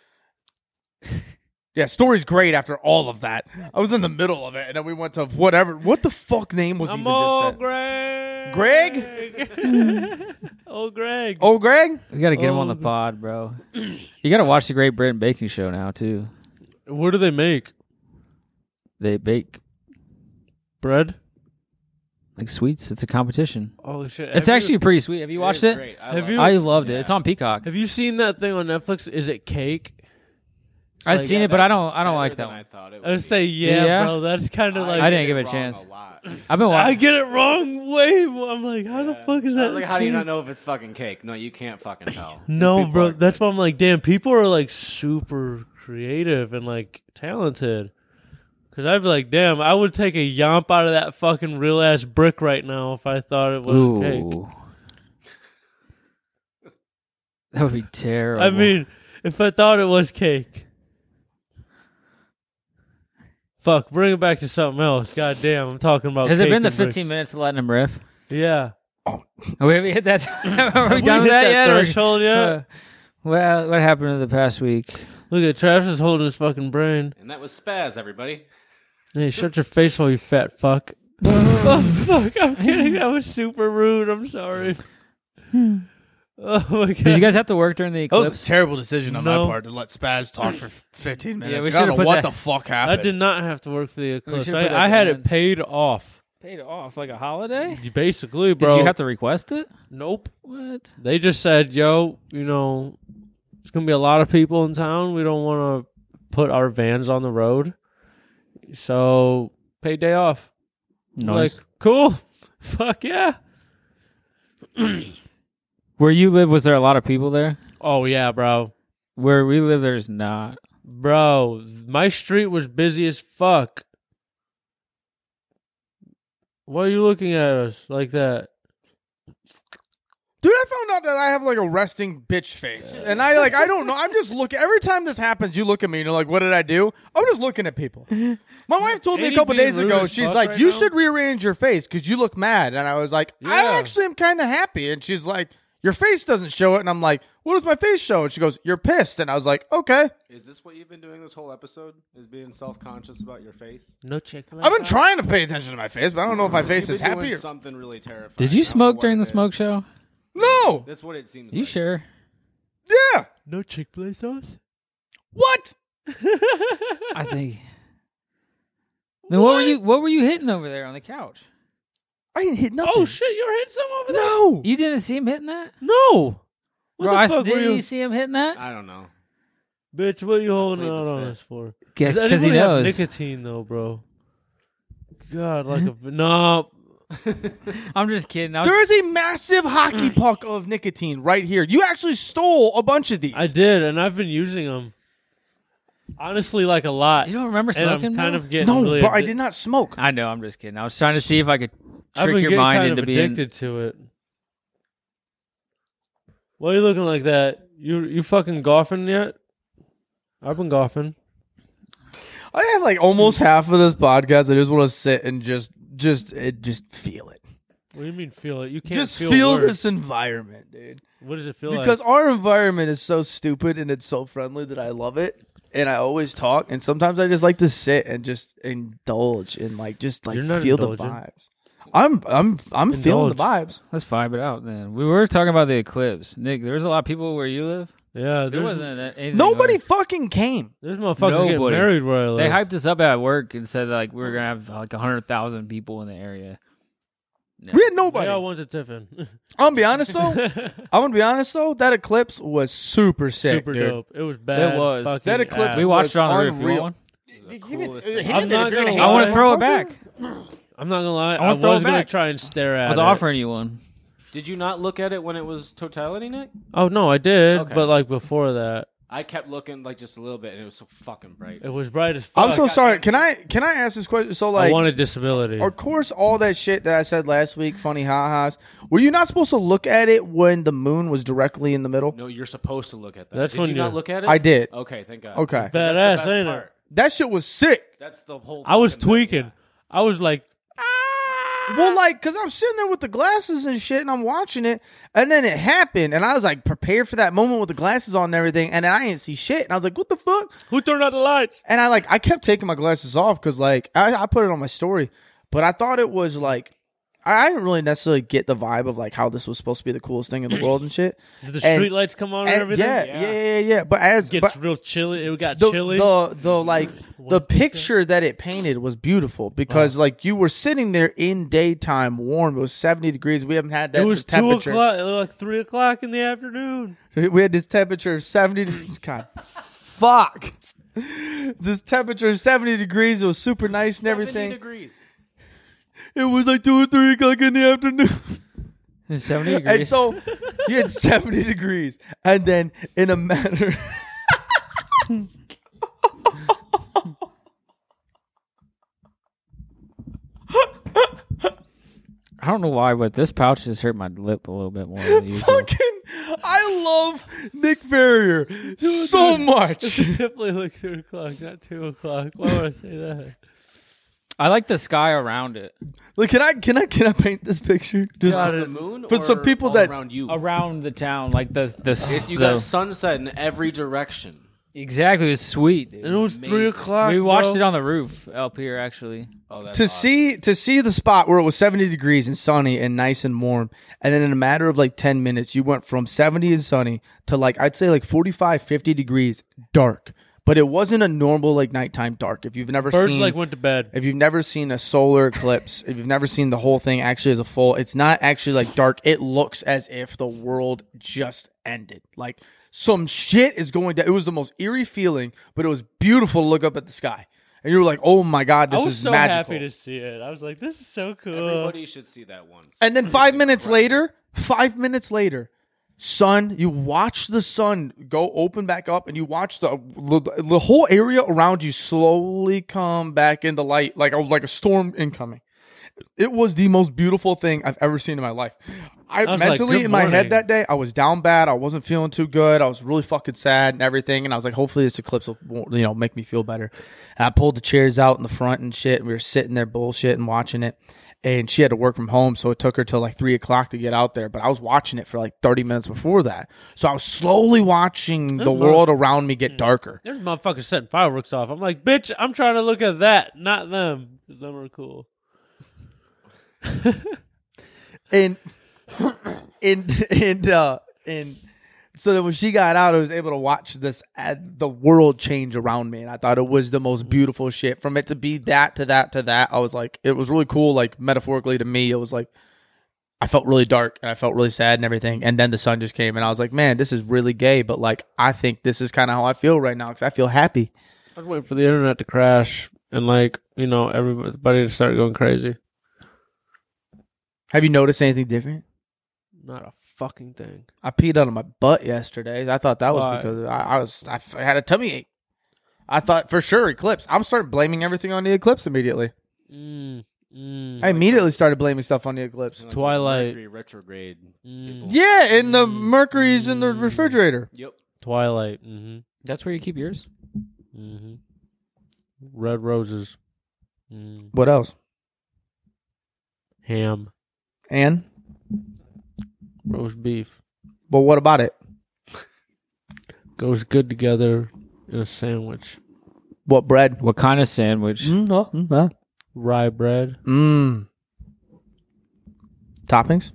[SPEAKER 2] Yeah, story's great after all of that. I was in the middle of it, and then we went to whatever. What the fuck name was
[SPEAKER 1] I'm
[SPEAKER 2] even just
[SPEAKER 1] old
[SPEAKER 2] said?
[SPEAKER 1] Greg.
[SPEAKER 2] Greg?
[SPEAKER 1] Old Greg.
[SPEAKER 2] Oh, Greg?
[SPEAKER 4] We got to get him on the pod, bro. You got to watch the Great Britain Baking Show now, too.
[SPEAKER 1] What do they make?
[SPEAKER 4] They bake
[SPEAKER 1] Bread?
[SPEAKER 4] like sweets. It's a competition.
[SPEAKER 1] Oh shit!
[SPEAKER 4] It's actually pretty sweet. Have you watched it?
[SPEAKER 5] Great.
[SPEAKER 1] Have you-
[SPEAKER 4] I loved it. It's on Peacock.
[SPEAKER 1] Have you seen that thing on Netflix? Is it cake?
[SPEAKER 4] I've
[SPEAKER 1] like-
[SPEAKER 4] seen it, but I don't like that
[SPEAKER 5] I
[SPEAKER 4] one.
[SPEAKER 5] thought it
[SPEAKER 1] I would
[SPEAKER 5] be.
[SPEAKER 1] say yeah,
[SPEAKER 4] Yeah?
[SPEAKER 1] bro. That's kind of like
[SPEAKER 4] I didn't give it a
[SPEAKER 5] wrong
[SPEAKER 4] chance.
[SPEAKER 5] lot.
[SPEAKER 4] I've been
[SPEAKER 1] I
[SPEAKER 4] watching.
[SPEAKER 1] get it wrong way. I'm like, how the fuck is
[SPEAKER 5] I
[SPEAKER 1] that?
[SPEAKER 5] was like, how do you
[SPEAKER 1] cake?
[SPEAKER 5] not know if it's fucking cake? No, you can't fucking tell. These
[SPEAKER 1] No,
[SPEAKER 5] people
[SPEAKER 1] bro.
[SPEAKER 5] are
[SPEAKER 1] That's
[SPEAKER 5] good.
[SPEAKER 1] why I'm like, damn. People are like super creative and like talented. Because I'd be like, damn, I would take a yomp out of that fucking real ass brick right now if I thought it was cake.
[SPEAKER 4] Ooh. That would be terrible.
[SPEAKER 1] I mean, if I thought it was cake. Fuck, bring it back to something else. God damn, I'm talking about
[SPEAKER 4] has it
[SPEAKER 1] cake
[SPEAKER 4] been the
[SPEAKER 1] and
[SPEAKER 4] 15
[SPEAKER 1] bricks.
[SPEAKER 4] minutes of letting him riff?
[SPEAKER 1] Yeah.
[SPEAKER 4] Have we hit that? Are we
[SPEAKER 1] Have
[SPEAKER 4] done
[SPEAKER 1] we
[SPEAKER 4] with
[SPEAKER 1] hit
[SPEAKER 4] that yet? Or-
[SPEAKER 1] threshold yet?
[SPEAKER 4] what happened in the past week?
[SPEAKER 1] Look at Travis is holding his fucking brain.
[SPEAKER 5] And that was Spaz, everybody.
[SPEAKER 1] Hey, shut your face hole, you fat fuck. Oh, fuck, I'm kidding. That was super rude. I'm sorry. Oh, my God.
[SPEAKER 4] Did you guys have to work during the
[SPEAKER 2] That
[SPEAKER 4] eclipse?
[SPEAKER 2] was a terrible decision on
[SPEAKER 1] No.
[SPEAKER 2] my part to let Spaz talk for 15 minutes.
[SPEAKER 4] we
[SPEAKER 2] I
[SPEAKER 4] should've
[SPEAKER 2] don't know
[SPEAKER 4] put
[SPEAKER 2] what
[SPEAKER 4] that-
[SPEAKER 2] the fuck
[SPEAKER 1] I
[SPEAKER 2] happened.
[SPEAKER 1] did not have to work for the eclipse.
[SPEAKER 4] should've put that
[SPEAKER 1] I had
[SPEAKER 4] down.
[SPEAKER 1] it paid off.
[SPEAKER 4] Paid off like a holiday?
[SPEAKER 1] Basically, bro.
[SPEAKER 4] Did you have to request it?
[SPEAKER 1] Nope.
[SPEAKER 4] What?
[SPEAKER 1] They just said, yo, you know, there's going to be a lot of people in town. We don't want to put our vans on the road. So, paid day off.
[SPEAKER 4] Nice.
[SPEAKER 1] Like, cool. Fuck yeah.
[SPEAKER 4] Where you live, was there a lot of people there?
[SPEAKER 1] Oh, yeah, bro.
[SPEAKER 4] Where we live, there's not.
[SPEAKER 1] Bro, my street was busy as fuck. Why are you looking at us like that?
[SPEAKER 2] Dude, I found out that I have like a resting bitch face. And I don't know. I'm just looking. Every time this happens, you look at me and you're like, what did I do? I'm just looking at people. My wife told me
[SPEAKER 1] Ain't
[SPEAKER 2] a
[SPEAKER 1] he
[SPEAKER 2] couple
[SPEAKER 1] being
[SPEAKER 2] days
[SPEAKER 1] rude
[SPEAKER 2] ago,
[SPEAKER 1] as
[SPEAKER 2] she's
[SPEAKER 1] fuck
[SPEAKER 2] like,
[SPEAKER 1] right
[SPEAKER 2] you
[SPEAKER 1] now?
[SPEAKER 2] should rearrange your face because you look mad. And I was like, I
[SPEAKER 1] Yeah.
[SPEAKER 2] actually am kind of happy. And she's like, your face doesn't show it. And I'm like, what does my face show? And she goes, you're pissed. And I was like, okay.
[SPEAKER 5] Is this what you've been doing this whole episode? Is being self-conscious about your face?
[SPEAKER 1] No Chick-fil-A.
[SPEAKER 2] I've been trying to pay attention to my face, but I don't know if my face
[SPEAKER 5] You've
[SPEAKER 2] is
[SPEAKER 5] been
[SPEAKER 2] happy
[SPEAKER 5] doing
[SPEAKER 2] or...
[SPEAKER 5] something really terrifying.
[SPEAKER 4] Did
[SPEAKER 5] I
[SPEAKER 4] you
[SPEAKER 5] don't know
[SPEAKER 4] smoke
[SPEAKER 5] what
[SPEAKER 4] during
[SPEAKER 5] it
[SPEAKER 4] the smoke
[SPEAKER 5] is.
[SPEAKER 4] show?
[SPEAKER 2] No.
[SPEAKER 5] That's what it seems
[SPEAKER 4] You
[SPEAKER 5] like.
[SPEAKER 4] sure?
[SPEAKER 2] Yeah.
[SPEAKER 1] No Chick-fil-A sauce?
[SPEAKER 2] What?
[SPEAKER 4] I think. Then what were you hitting over there on the couch?
[SPEAKER 2] I didn't hit nothing.
[SPEAKER 1] Oh, shit, you're hitting some over there?
[SPEAKER 2] No.
[SPEAKER 4] You didn't see him hitting that?
[SPEAKER 1] No. What
[SPEAKER 4] Bro,
[SPEAKER 1] the fuck were
[SPEAKER 4] did
[SPEAKER 1] you?
[SPEAKER 4] you see him hitting that?
[SPEAKER 5] I don't know.
[SPEAKER 1] Bitch, what are you holding
[SPEAKER 5] played the
[SPEAKER 1] out on
[SPEAKER 5] fifth.
[SPEAKER 1] us for?
[SPEAKER 4] Guess
[SPEAKER 1] Does
[SPEAKER 4] because he
[SPEAKER 1] anybody have
[SPEAKER 4] knows.
[SPEAKER 1] nicotine, though, bro. God, like a... No.
[SPEAKER 4] I'm just kidding.
[SPEAKER 2] There is a massive hockey puck of nicotine right here. You actually stole a bunch of these.
[SPEAKER 1] I did, and I've been using them. Honestly, like a lot.
[SPEAKER 4] You don't remember
[SPEAKER 1] And
[SPEAKER 4] smoking?
[SPEAKER 1] I'm kind
[SPEAKER 4] bro?
[SPEAKER 1] of getting
[SPEAKER 2] no,
[SPEAKER 1] really
[SPEAKER 2] but I
[SPEAKER 1] addi-
[SPEAKER 2] did not smoke.
[SPEAKER 4] I know. I'm just kidding. I was trying to see if I could
[SPEAKER 1] I've
[SPEAKER 4] trick
[SPEAKER 1] been
[SPEAKER 4] your
[SPEAKER 1] getting
[SPEAKER 4] mind
[SPEAKER 1] kind
[SPEAKER 4] into
[SPEAKER 1] of
[SPEAKER 4] being.
[SPEAKER 1] addicted to it. Why are you looking like that? You fucking golfing yet? I've been golfing.
[SPEAKER 2] I have like almost half of this podcast. I just want to sit and just feel it.
[SPEAKER 1] What do you mean feel it? You can't
[SPEAKER 2] Just
[SPEAKER 1] feel
[SPEAKER 2] feel
[SPEAKER 1] words.
[SPEAKER 2] this environment, dude.
[SPEAKER 1] What does it feel
[SPEAKER 2] Because
[SPEAKER 1] like?
[SPEAKER 2] our environment is so stupid and it's so friendly that I love it. And I always talk. And sometimes I just like to sit and just indulge and
[SPEAKER 1] You're not
[SPEAKER 2] feel the
[SPEAKER 1] indulging.
[SPEAKER 2] vibes. I'm feeling the
[SPEAKER 1] Indulge.
[SPEAKER 2] vibes.
[SPEAKER 4] Let's vibe it out then. We were talking about the eclipse. Nick, there was a lot of people where you live.
[SPEAKER 1] Yeah,
[SPEAKER 4] There
[SPEAKER 1] there's,
[SPEAKER 4] wasn't anything.
[SPEAKER 2] Nobody fucking came.
[SPEAKER 1] there's motherfuckers getting
[SPEAKER 4] Nobody.
[SPEAKER 1] married where I live.
[SPEAKER 4] They hyped us up at work and said like we were gonna have like 100,000 people in the area. No.
[SPEAKER 2] We had
[SPEAKER 1] They
[SPEAKER 2] nobody.
[SPEAKER 1] all went to Tiffin.
[SPEAKER 2] I'm gonna be honest though. That eclipse was super sick,
[SPEAKER 1] Super
[SPEAKER 2] dude.
[SPEAKER 1] dope. It was bad.
[SPEAKER 4] It was.
[SPEAKER 1] fucking
[SPEAKER 2] That eclipse
[SPEAKER 1] ass.
[SPEAKER 4] We watched it on the roof.
[SPEAKER 2] unreal.
[SPEAKER 4] You want
[SPEAKER 5] The coolest thing.
[SPEAKER 1] I'm not gonna
[SPEAKER 4] one?
[SPEAKER 1] lie.
[SPEAKER 4] I want to throw it back.
[SPEAKER 1] I'm not gonna lie.
[SPEAKER 4] I
[SPEAKER 1] I
[SPEAKER 4] wanna throw
[SPEAKER 1] was
[SPEAKER 4] it
[SPEAKER 1] gonna
[SPEAKER 4] back.
[SPEAKER 1] try and stare at
[SPEAKER 4] I was
[SPEAKER 1] it.
[SPEAKER 4] offering you one.
[SPEAKER 5] Did you not look at it when it was totality, Nick?
[SPEAKER 1] Oh no, I did,
[SPEAKER 5] Okay.
[SPEAKER 1] but like before that,
[SPEAKER 5] I kept looking like just a little bit, and it was so fucking bright.
[SPEAKER 1] it was bright as fuck.
[SPEAKER 2] I'm so sorry. Can I ask this question? So
[SPEAKER 1] I
[SPEAKER 2] like,
[SPEAKER 1] wanted disability.
[SPEAKER 2] of course, all that shit that I said last week, funny ha-has. Were you not supposed to look at it when the moon was directly in the middle?
[SPEAKER 5] No, you're supposed to look at that.
[SPEAKER 1] That's
[SPEAKER 5] Did
[SPEAKER 1] when
[SPEAKER 5] you
[SPEAKER 1] you-
[SPEAKER 5] not look at it?
[SPEAKER 2] I did.
[SPEAKER 5] Okay, thank God.
[SPEAKER 2] Okay.
[SPEAKER 5] 'Cause that's the
[SPEAKER 1] Badass,
[SPEAKER 5] best
[SPEAKER 1] ain't it?
[SPEAKER 5] part.
[SPEAKER 2] That shit was sick.
[SPEAKER 5] That's the whole.
[SPEAKER 1] I was
[SPEAKER 5] fucking thing,
[SPEAKER 1] tweaking.
[SPEAKER 5] yeah.
[SPEAKER 1] I was like,
[SPEAKER 2] Well, like, because I'm sitting there with the glasses and shit, and I'm watching it, and then it happened, and I was like prepared for that moment with the glasses on and everything, and then I didn't see shit, and I was like, what the fuck?
[SPEAKER 1] who turned out the lights?
[SPEAKER 2] And I kept taking my glasses off because like I put it on my story, but I thought it was like I didn't really necessarily get the vibe of like how this was supposed to be the coolest thing in the world and shit.
[SPEAKER 1] Did the
[SPEAKER 2] And-
[SPEAKER 1] street lights come on and
[SPEAKER 2] And
[SPEAKER 1] everything?
[SPEAKER 2] yeah. But as
[SPEAKER 1] It gets
[SPEAKER 2] but
[SPEAKER 1] real chilly. It got
[SPEAKER 2] the,
[SPEAKER 1] chilly.
[SPEAKER 2] the picture that it painted was beautiful because like you were sitting there in daytime warm. It was 70 degrees. We haven't had that
[SPEAKER 1] it was 2
[SPEAKER 2] temperature.
[SPEAKER 1] o'clock, like 3 o'clock in the afternoon.
[SPEAKER 2] We had this temperature of 70 degrees. God, fuck. This temperature of 70 degrees. It was super nice and
[SPEAKER 5] 70
[SPEAKER 2] everything.
[SPEAKER 5] degrees.
[SPEAKER 2] It was like 2 or 3 o'clock in the afternoon.
[SPEAKER 4] It's 70
[SPEAKER 2] And
[SPEAKER 4] degrees.
[SPEAKER 2] so you had 70 degrees. And then in a matter.
[SPEAKER 4] I don't know why, but this pouch just hurt my lip a little bit more than usual.
[SPEAKER 2] Fucking, I love Nick Ferrier so much.
[SPEAKER 1] It's definitely like 3 o'clock, not 2 o'clock. Why would I say that?
[SPEAKER 4] I like the sky around it.
[SPEAKER 2] Look, can I paint this picture? Just
[SPEAKER 1] Got
[SPEAKER 5] On the
[SPEAKER 1] it.
[SPEAKER 5] moon,
[SPEAKER 2] For some
[SPEAKER 5] or
[SPEAKER 2] people
[SPEAKER 5] all
[SPEAKER 2] that-
[SPEAKER 5] around you.
[SPEAKER 4] Around the town, like the
[SPEAKER 5] You
[SPEAKER 4] the-
[SPEAKER 5] got sunset in every direction.
[SPEAKER 4] Exactly, it was sweet, dude.
[SPEAKER 1] And it was 3 o'clock.
[SPEAKER 4] We watched
[SPEAKER 1] bro.
[SPEAKER 4] it on the roof up here, actually.
[SPEAKER 5] Oh, that's
[SPEAKER 2] To
[SPEAKER 5] awesome.
[SPEAKER 2] see the spot where it was 70 degrees and sunny and nice and warm, and then in a matter of like 10 minutes, you went from 70 and sunny to like I'd say like 45, 50 degrees dark. But it wasn't a normal like nighttime dark. If you've never
[SPEAKER 1] Birds
[SPEAKER 2] seen
[SPEAKER 1] like went to bed.
[SPEAKER 2] if you've never seen a solar eclipse, if you've never seen the whole thing actually as a full, it's not actually like dark. It looks as if the world just ended. Like some shit is going down. It was the most eerie feeling, but it was beautiful to look up at the sky. And you were like, oh my God, this
[SPEAKER 1] I was
[SPEAKER 2] is
[SPEAKER 1] so
[SPEAKER 2] magical.
[SPEAKER 1] happy to see it. I was like, this is so cool.
[SPEAKER 5] Everybody should see that once.
[SPEAKER 2] And then 5 minutes later, sun, you watch the sun go open back up and you watch the whole area around you slowly come back into light like a storm incoming. It was the most beautiful thing I've ever seen in my life. I
[SPEAKER 1] was
[SPEAKER 2] mentally
[SPEAKER 1] like,
[SPEAKER 2] in my
[SPEAKER 1] good
[SPEAKER 2] head
[SPEAKER 1] morning.
[SPEAKER 2] that day, I was down bad. I wasn't feeling too good. I was really fucking sad and everything. And I was like, hopefully this eclipse will, make me feel better. And I pulled the chairs out in the front and shit. And we were sitting there bullshit and watching it. And she had to work from home, so it took her till like 3 o'clock to get out there. But I was watching it for like 30 minutes before that. So I was slowly watching the world around me get darker.
[SPEAKER 1] There's motherfuckers setting fireworks off. I'm like, bitch, I'm trying to look at that, not them. 'Cause them are cool.
[SPEAKER 2] And so then when she got out, I was able to watch the world change around me, and I thought it was the most beautiful shit. From it to be that to that to that, I was like, it was really cool. Like metaphorically to me, it was like I felt really dark and I felt really sad and everything. And then the sun just came, and I was like, man, this is really gay, but like I think this is kind of how I feel right now because I feel happy.
[SPEAKER 1] I was waiting for the internet to crash and everybody to start going crazy.
[SPEAKER 2] Have you noticed anything different?
[SPEAKER 1] Not a fucking thing.
[SPEAKER 2] I peed out of my butt yesterday. I thought that was
[SPEAKER 1] Why?
[SPEAKER 2] because I had a tummy ache. I thought for sure eclipse. I'm starting blaming everything on the eclipse immediately. I immediately started blaming stuff on the eclipse.
[SPEAKER 5] Like
[SPEAKER 1] Twilight.
[SPEAKER 5] Mercury retrograde. people.
[SPEAKER 2] Yeah, and the Mercury's in the refrigerator.
[SPEAKER 5] Yep.
[SPEAKER 1] Twilight. Mm-hmm.
[SPEAKER 4] That's where you keep yours?
[SPEAKER 1] Mm-hmm. Red roses.
[SPEAKER 2] What else?
[SPEAKER 1] Ham.
[SPEAKER 2] And
[SPEAKER 1] Roast beef.
[SPEAKER 2] but what about it?
[SPEAKER 1] Goes good together in a sandwich.
[SPEAKER 2] What bread?
[SPEAKER 4] What kind of sandwich?
[SPEAKER 1] Rye bread.
[SPEAKER 2] Toppings?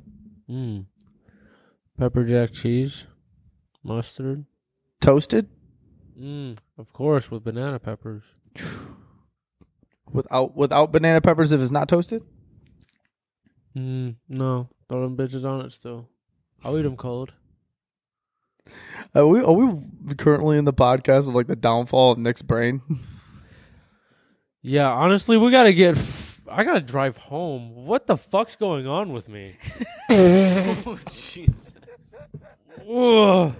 [SPEAKER 1] Pepper jack cheese. Mustard.
[SPEAKER 2] Toasted?
[SPEAKER 1] Of course, with banana peppers.
[SPEAKER 2] Without banana peppers if it's not toasted?
[SPEAKER 1] No. Throw them bitches on it still. I'll eat them cold.
[SPEAKER 2] Are we currently in the podcast of like the downfall of Nick's brain?
[SPEAKER 1] Yeah, honestly, we gotta get. I gotta drive home. What the fuck's going on with me?
[SPEAKER 5] Oh, Jesus.
[SPEAKER 1] Ugh.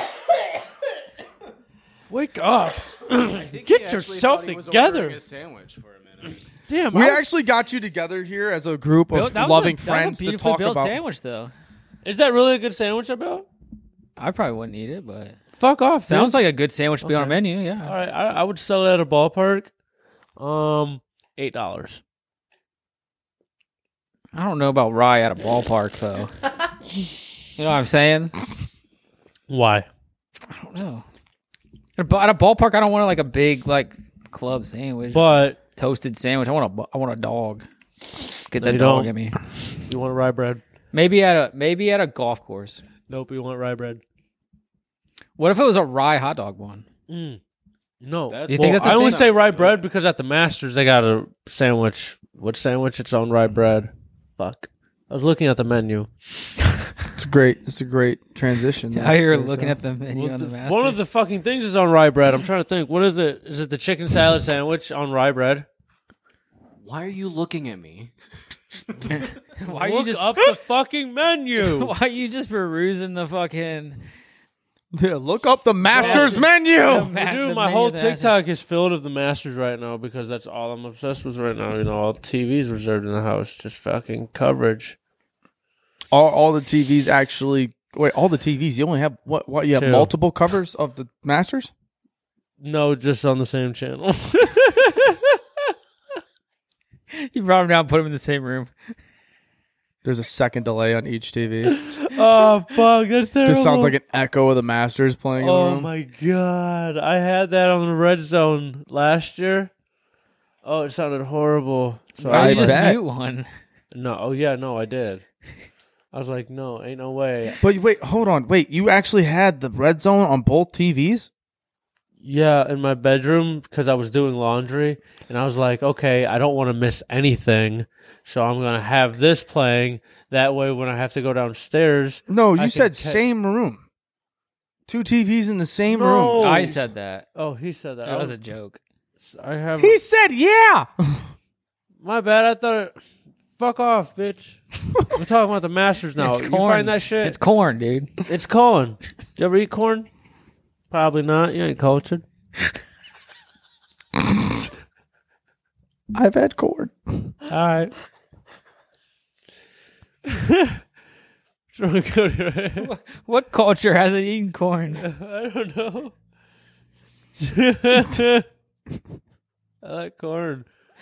[SPEAKER 1] Wake up! Get yourself together.
[SPEAKER 5] A sandwich for a minute.
[SPEAKER 1] Damn,
[SPEAKER 2] We actually got you together here as a group of loving friends
[SPEAKER 4] That
[SPEAKER 2] to
[SPEAKER 4] was a beautifully
[SPEAKER 2] talk
[SPEAKER 4] built
[SPEAKER 2] about.
[SPEAKER 4] sandwich, though.
[SPEAKER 1] Is that really a good sandwich I built?
[SPEAKER 4] I probably wouldn't eat it, but
[SPEAKER 1] Fuck off.
[SPEAKER 4] sounds
[SPEAKER 1] bitch.
[SPEAKER 4] like a good sandwich to be on a
[SPEAKER 1] Okay.
[SPEAKER 4] menu. Yeah.
[SPEAKER 1] All right, I would sell it at a ballpark. $8.
[SPEAKER 4] I don't know about rye at a ballpark, though. You know what I'm saying?
[SPEAKER 1] Why?
[SPEAKER 4] I don't know. At a ballpark, I don't want like a big like club sandwich,
[SPEAKER 1] But
[SPEAKER 4] toasted sandwich. I want a dog. Get
[SPEAKER 1] No,
[SPEAKER 4] that
[SPEAKER 1] you
[SPEAKER 4] dog
[SPEAKER 1] don't.
[SPEAKER 4] at me.
[SPEAKER 1] you want rye bread?
[SPEAKER 4] Maybe at a golf course.
[SPEAKER 1] Nope, you want rye bread.
[SPEAKER 4] What if it was a rye hot dog one?
[SPEAKER 1] No.
[SPEAKER 5] That's-
[SPEAKER 4] You think that's a
[SPEAKER 1] I only
[SPEAKER 4] thing?
[SPEAKER 1] say rye bread because at the Masters they got a sandwich. What sandwich? It's on rye bread. Fuck. I was looking at the menu.
[SPEAKER 2] It's a great transition.
[SPEAKER 4] Now you're looking at the menu on the Masters.
[SPEAKER 1] One of the fucking things is on rye bread. I'm trying to think. What is it? Is it the chicken salad sandwich on rye bread?
[SPEAKER 5] Why are you looking at me?
[SPEAKER 4] Why are
[SPEAKER 1] Look
[SPEAKER 4] you just
[SPEAKER 1] up the fucking menu.
[SPEAKER 4] Why are you just perusing the fucking?
[SPEAKER 2] Yeah, look up the Masters menu.
[SPEAKER 1] Dude,
[SPEAKER 4] the
[SPEAKER 1] my
[SPEAKER 4] menu
[SPEAKER 1] whole
[SPEAKER 4] of the Masters?
[SPEAKER 1] TikTok is filled of the Masters right now because that's all I'm obsessed with right now. You know, all the TVs reserved in the house, just fucking coverage.
[SPEAKER 2] All the TVs actually. Wait, all the TVs. You only have what? You have
[SPEAKER 1] 2.
[SPEAKER 2] multiple covers of the Masters?
[SPEAKER 1] No, just on the same channel.
[SPEAKER 4] You brought them down, put them in the same room.
[SPEAKER 2] There's a second delay on each TV.
[SPEAKER 1] Oh fuck, that's terrible.
[SPEAKER 2] Just sounds like an echo of the Masters playing in the room.
[SPEAKER 1] Oh my god, I had that on the Red Zone last year. Oh, it sounded horrible. So
[SPEAKER 4] Why
[SPEAKER 2] I
[SPEAKER 4] you just
[SPEAKER 2] bet.
[SPEAKER 4] mute one?
[SPEAKER 1] no, oh yeah, no, I did. I was like, no, ain't no way.
[SPEAKER 2] But wait, hold on. Wait, you actually had the Red Zone on both TVs?
[SPEAKER 1] Yeah, in my bedroom because I was doing laundry, and I was like, okay, I don't want to miss anything, so I'm gonna have this playing. That way, when I have to go downstairs,
[SPEAKER 2] No,
[SPEAKER 1] I
[SPEAKER 2] you
[SPEAKER 1] can
[SPEAKER 2] said
[SPEAKER 1] ca-
[SPEAKER 2] same room. 2 TVs in the same
[SPEAKER 1] No.
[SPEAKER 2] room.
[SPEAKER 4] I said that.
[SPEAKER 1] oh, he said that.
[SPEAKER 4] That was a joke.
[SPEAKER 1] I have.
[SPEAKER 2] He said, yeah.
[SPEAKER 1] My bad. I thought. Fuck off, bitch. We're talking about the Masters now.
[SPEAKER 4] It's
[SPEAKER 1] You
[SPEAKER 4] corn.
[SPEAKER 1] find that shit?
[SPEAKER 4] It's corn, dude.
[SPEAKER 1] It's corn. You ever eat corn? Probably not. You ain't cultured.
[SPEAKER 2] I've had corn.
[SPEAKER 1] All right. Trying to go to
[SPEAKER 4] What culture hasn't eaten corn?
[SPEAKER 1] I don't know. I like corn.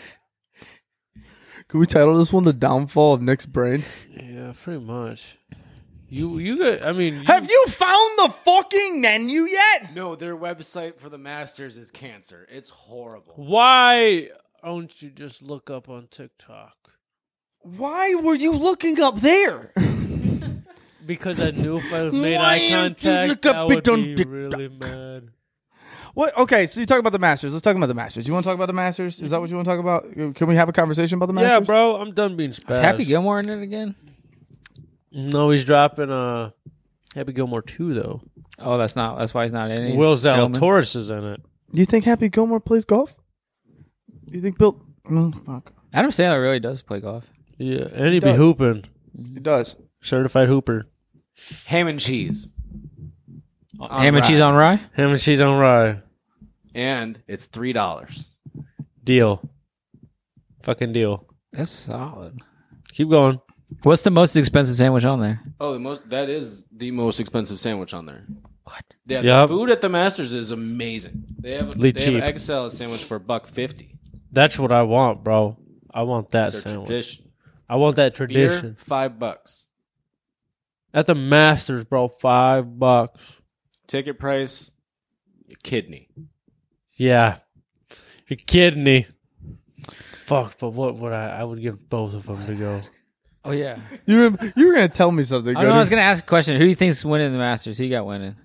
[SPEAKER 2] Can we title this one "The Downfall of Nick's Brain"?
[SPEAKER 1] Yeah, pretty much. You got. I mean,
[SPEAKER 2] Have you found the fucking menu yet?
[SPEAKER 5] No, their website for the Masters is cancer. It's horrible.
[SPEAKER 1] Why don't you just look up on TikTok?
[SPEAKER 2] Why were you looking up there?
[SPEAKER 1] Because I knew if I made
[SPEAKER 2] Why
[SPEAKER 1] eye
[SPEAKER 2] did you
[SPEAKER 1] contact,
[SPEAKER 2] look up
[SPEAKER 1] I would
[SPEAKER 2] it on
[SPEAKER 1] be
[SPEAKER 2] TikTok?
[SPEAKER 1] really mad.
[SPEAKER 2] What? Okay, so you talk about the Masters. Let's talk about the Masters. You want to talk about the Masters? Is that what you want to talk about? Can we have a conversation about the Masters?
[SPEAKER 1] Yeah, bro, I'm done being
[SPEAKER 4] Is
[SPEAKER 1] spazzed.
[SPEAKER 4] Happy Gilmore in it again?
[SPEAKER 1] No, he's dropping Happy Gilmore 2, though.
[SPEAKER 4] Oh, that's why he's not in it. He's
[SPEAKER 1] Will
[SPEAKER 4] filming.
[SPEAKER 1] Zalatoris is in it.
[SPEAKER 2] Do you think Happy Gilmore plays golf? Do you think Bill? Fuck.
[SPEAKER 4] Adam Sandler really does play golf.
[SPEAKER 1] Yeah, and he be
[SPEAKER 2] does.
[SPEAKER 1] hooping.
[SPEAKER 2] He does.
[SPEAKER 1] Certified hooper.
[SPEAKER 5] Ham and cheese.
[SPEAKER 4] Ham and cheese on rye?
[SPEAKER 1] Ham and cheese on rye.
[SPEAKER 5] And it's $3.
[SPEAKER 1] Deal. Fucking deal.
[SPEAKER 4] That's solid.
[SPEAKER 1] Keep going.
[SPEAKER 4] What's the most expensive sandwich on there?
[SPEAKER 5] Oh, that is the most expensive sandwich on there.
[SPEAKER 4] What?
[SPEAKER 5] Yeah,
[SPEAKER 1] Yep.
[SPEAKER 5] the food at the Masters is amazing. They have
[SPEAKER 1] Really
[SPEAKER 5] they have an
[SPEAKER 1] cheap.
[SPEAKER 5] egg salad sandwich for $1.50.
[SPEAKER 1] That's what I want, bro. I want that
[SPEAKER 5] It's their
[SPEAKER 1] sandwich.
[SPEAKER 5] tradition.
[SPEAKER 1] I want that
[SPEAKER 5] Beer,
[SPEAKER 1] tradition.
[SPEAKER 5] $5.
[SPEAKER 1] At the Masters, bro, $5.
[SPEAKER 5] Ticket price, your kidney.
[SPEAKER 1] Yeah. You're kidding me. Fuck, but what would I would give both of them to go.
[SPEAKER 4] Oh, yeah.
[SPEAKER 2] You were going to tell me something.
[SPEAKER 4] I know. I was going to ask a question. Who do you think's winning the Masters? Who you got winning?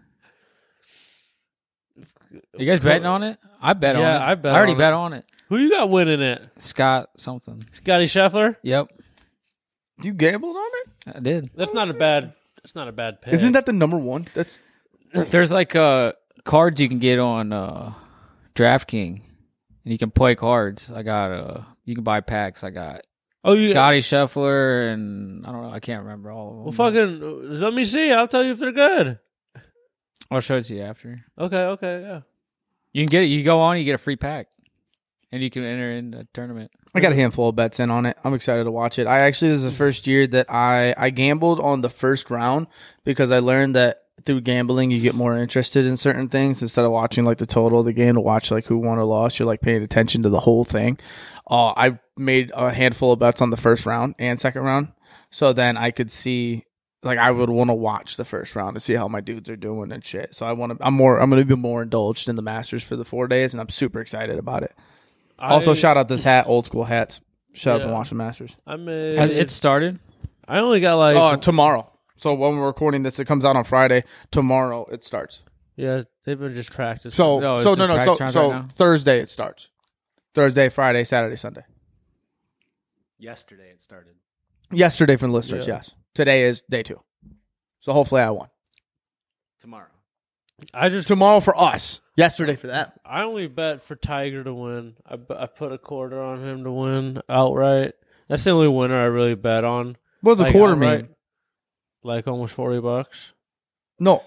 [SPEAKER 4] You guys betting on it? I bet on it.
[SPEAKER 1] Yeah, I bet
[SPEAKER 4] I already
[SPEAKER 1] on
[SPEAKER 4] bet
[SPEAKER 1] it.
[SPEAKER 4] on it.
[SPEAKER 1] Who you got winning it?
[SPEAKER 4] Scott something.
[SPEAKER 1] Scotty Scheffler?
[SPEAKER 4] Yep,
[SPEAKER 2] You gambled on it?
[SPEAKER 4] I did.
[SPEAKER 1] That's not a bad pick.
[SPEAKER 2] Isn't that the number one? That's
[SPEAKER 4] There's like cards you can get on DraftKings, and you can play cards. I got you can buy packs. I got Scotty Scheffler, and I don't know. I can't remember all of them.
[SPEAKER 1] Well, fucking let me see. I'll tell you if they're good.
[SPEAKER 4] I'll show it to you after.
[SPEAKER 1] Okay, yeah.
[SPEAKER 4] You can get it. You go on, you get a free pack, and you can enter in a tournament.
[SPEAKER 2] I got a handful of bets in on it. I'm excited to watch it. This is the first year that I gambled on the first round because I learned that through gambling you get more interested in certain things instead of watching like the total of the game to watch like who won or lost. You're like paying attention to the whole thing. I made a handful of bets on the first round and second round, so then I could see like I would want to watch the first round to see how my dudes are doing and shit. So I'm going to be more indulged in the Masters for the 4 days, and I'm super excited about it. Also, shout out this hat, old school hats. Shut up and watch the Masters.
[SPEAKER 4] Has it started?
[SPEAKER 1] I only got like
[SPEAKER 2] Tomorrow. So when we're recording this, it comes out on Friday. Tomorrow it starts.
[SPEAKER 1] yeah, they've been just practicing.
[SPEAKER 2] So
[SPEAKER 4] No, it's
[SPEAKER 2] so
[SPEAKER 4] just
[SPEAKER 2] no no
[SPEAKER 4] practice
[SPEAKER 2] so
[SPEAKER 4] rounds
[SPEAKER 2] so
[SPEAKER 4] right now?
[SPEAKER 2] Thursday it starts. Thursday, Friday, Saturday, Sunday.
[SPEAKER 5] Yesterday it started.
[SPEAKER 2] Yesterday for the listeners,
[SPEAKER 1] Yeah.
[SPEAKER 2] yes. Today is day 2. So hopefully I won.
[SPEAKER 5] Tomorrow.
[SPEAKER 2] Tomorrow for us. Yesterday for that.
[SPEAKER 1] I only bet for Tiger to win. I put a quarter on him to win outright. That's the only winner I really bet on.
[SPEAKER 2] What does a
[SPEAKER 1] Like,
[SPEAKER 2] quarter
[SPEAKER 1] outright,
[SPEAKER 2] mean?
[SPEAKER 1] Like almost $40.
[SPEAKER 2] No.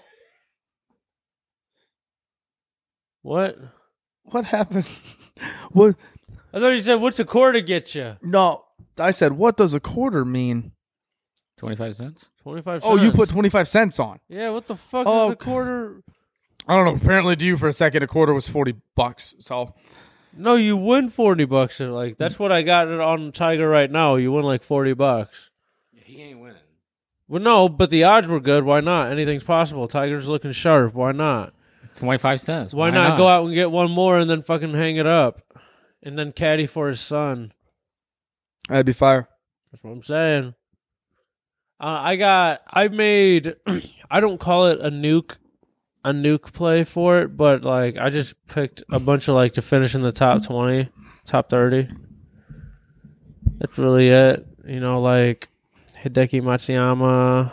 [SPEAKER 1] What?
[SPEAKER 2] What happened? What?
[SPEAKER 1] I thought you said, "What's a quarter get you?"
[SPEAKER 2] No. I said, what does a quarter mean?
[SPEAKER 4] 25 cents.
[SPEAKER 1] 25 cents.
[SPEAKER 2] Oh, you put 25 cents on.
[SPEAKER 1] Yeah, what the fuck
[SPEAKER 2] Oh,
[SPEAKER 1] is a quarter?
[SPEAKER 2] I don't know. Apparently to you for a second, a quarter was $40. So
[SPEAKER 1] No, you win $40. Like that's what I got it on Tiger right now. You win like $40.
[SPEAKER 5] He ain't winning.
[SPEAKER 1] Well, no, but the odds were good. Why not? Anything's possible. Tiger's looking sharp. Why not?
[SPEAKER 4] 25 cents.
[SPEAKER 1] Why not go out and get one more and then fucking hang it up? And then caddy for his son.
[SPEAKER 2] That'd be fire.
[SPEAKER 1] That's what I'm saying. I don't call it a nuke play for it, but like I just picked a bunch of like to finish in the top 20, top 30. That's really it. You know, like Hideki Matsuyama,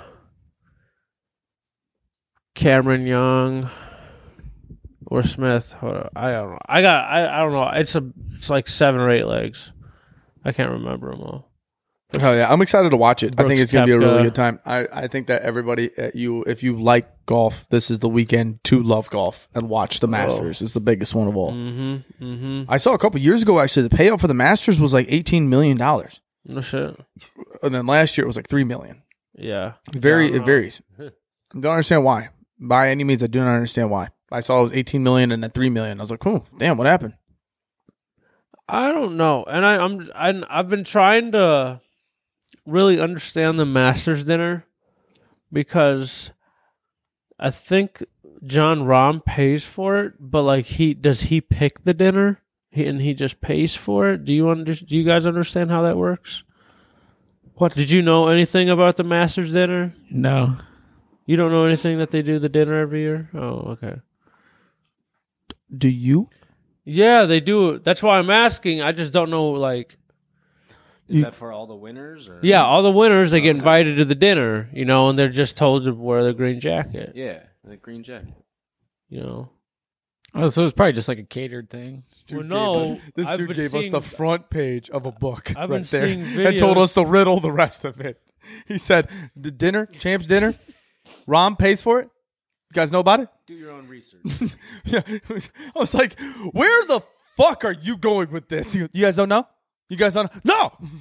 [SPEAKER 1] Cameron Young, or Smith. Hold on. I don't know. I don't know. It's like 7 or 8 legs. I can't remember them all.
[SPEAKER 2] Oh yeah, I'm excited to watch it. I think it's going to be a really
[SPEAKER 1] Koepka.
[SPEAKER 2] good time. I think that everybody, if you like golf, this is the weekend to love golf and watch the Masters. It's the biggest one of all.
[SPEAKER 1] Mm-hmm. Mm-hmm.
[SPEAKER 2] I saw a couple years ago actually the payout for the Masters was like $18 million,
[SPEAKER 1] No shit.
[SPEAKER 2] and then last year it was like $3 million.
[SPEAKER 1] Yeah.
[SPEAKER 2] It varies. I don't understand why. By any means, I do not understand why. I saw it was $18 million and then $3 million. I was like, "Oh, damn, what happened?"
[SPEAKER 1] I don't know, and I've been trying to really understand the Masters dinner because I think John Rahm pays for it, but like does he pick the dinner and he just pays for it? Do you guys understand how that works? What did you know anything about the Masters dinner?
[SPEAKER 4] No.
[SPEAKER 1] You don't know anything that they do the dinner every year? Oh, okay.
[SPEAKER 2] Do you?
[SPEAKER 1] Yeah, they do. That's why I'm asking. I just don't know, like...
[SPEAKER 5] Is that for all the winners? Or?
[SPEAKER 1] Yeah, all the winners, they get invited to the dinner, you know, and they're just told to wear the green jacket,
[SPEAKER 5] Yeah, the green jacket.
[SPEAKER 1] you know.
[SPEAKER 4] Oh, so it's probably just like a catered thing.
[SPEAKER 1] Well, no.
[SPEAKER 2] This
[SPEAKER 1] I've
[SPEAKER 2] dude
[SPEAKER 1] been
[SPEAKER 2] gave us the
[SPEAKER 1] seeing-
[SPEAKER 2] front page of a book
[SPEAKER 1] I've been
[SPEAKER 2] right there
[SPEAKER 1] seeing
[SPEAKER 2] and told
[SPEAKER 1] videos-
[SPEAKER 2] us to riddle the rest of it. He said, "The dinner, Champs dinner, Rom pays for it. You guys know about it?"
[SPEAKER 5] Do your own research.
[SPEAKER 2] Yeah, I was like, "Where the fuck are you going with this? You guys don't know? You guys don't know? No."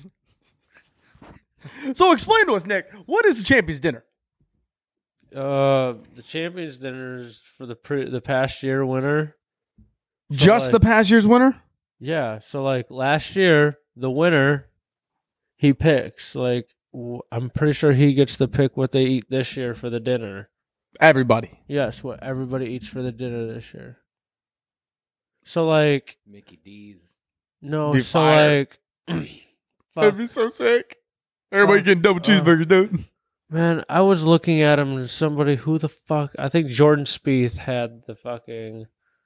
[SPEAKER 2] So explain to us, Nick, what is the Champions dinner?
[SPEAKER 1] The Champions dinner is for the past year winner.
[SPEAKER 2] Just
[SPEAKER 1] like-
[SPEAKER 2] the past year's winner?
[SPEAKER 1] Yeah, so like last year, the winner, he picks. Like, I'm pretty sure he gets to pick what they eat this year for the dinner.
[SPEAKER 2] Everybody.
[SPEAKER 1] Yes, what everybody eats for the dinner this year. So like,
[SPEAKER 5] Mickey D's.
[SPEAKER 1] no,
[SPEAKER 2] Be
[SPEAKER 1] so
[SPEAKER 2] fire.
[SPEAKER 1] like,
[SPEAKER 2] That'd be so sick. Everybody getting double cheeseburgers, dude.
[SPEAKER 1] man, I was looking at him and somebody, who the fuck? I think Jordan Spieth had the fucking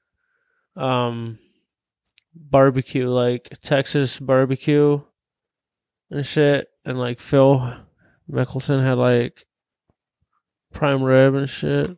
[SPEAKER 1] barbecue, like Texas barbecue and shit, and like Phil Mickelson had like prime rib and shit.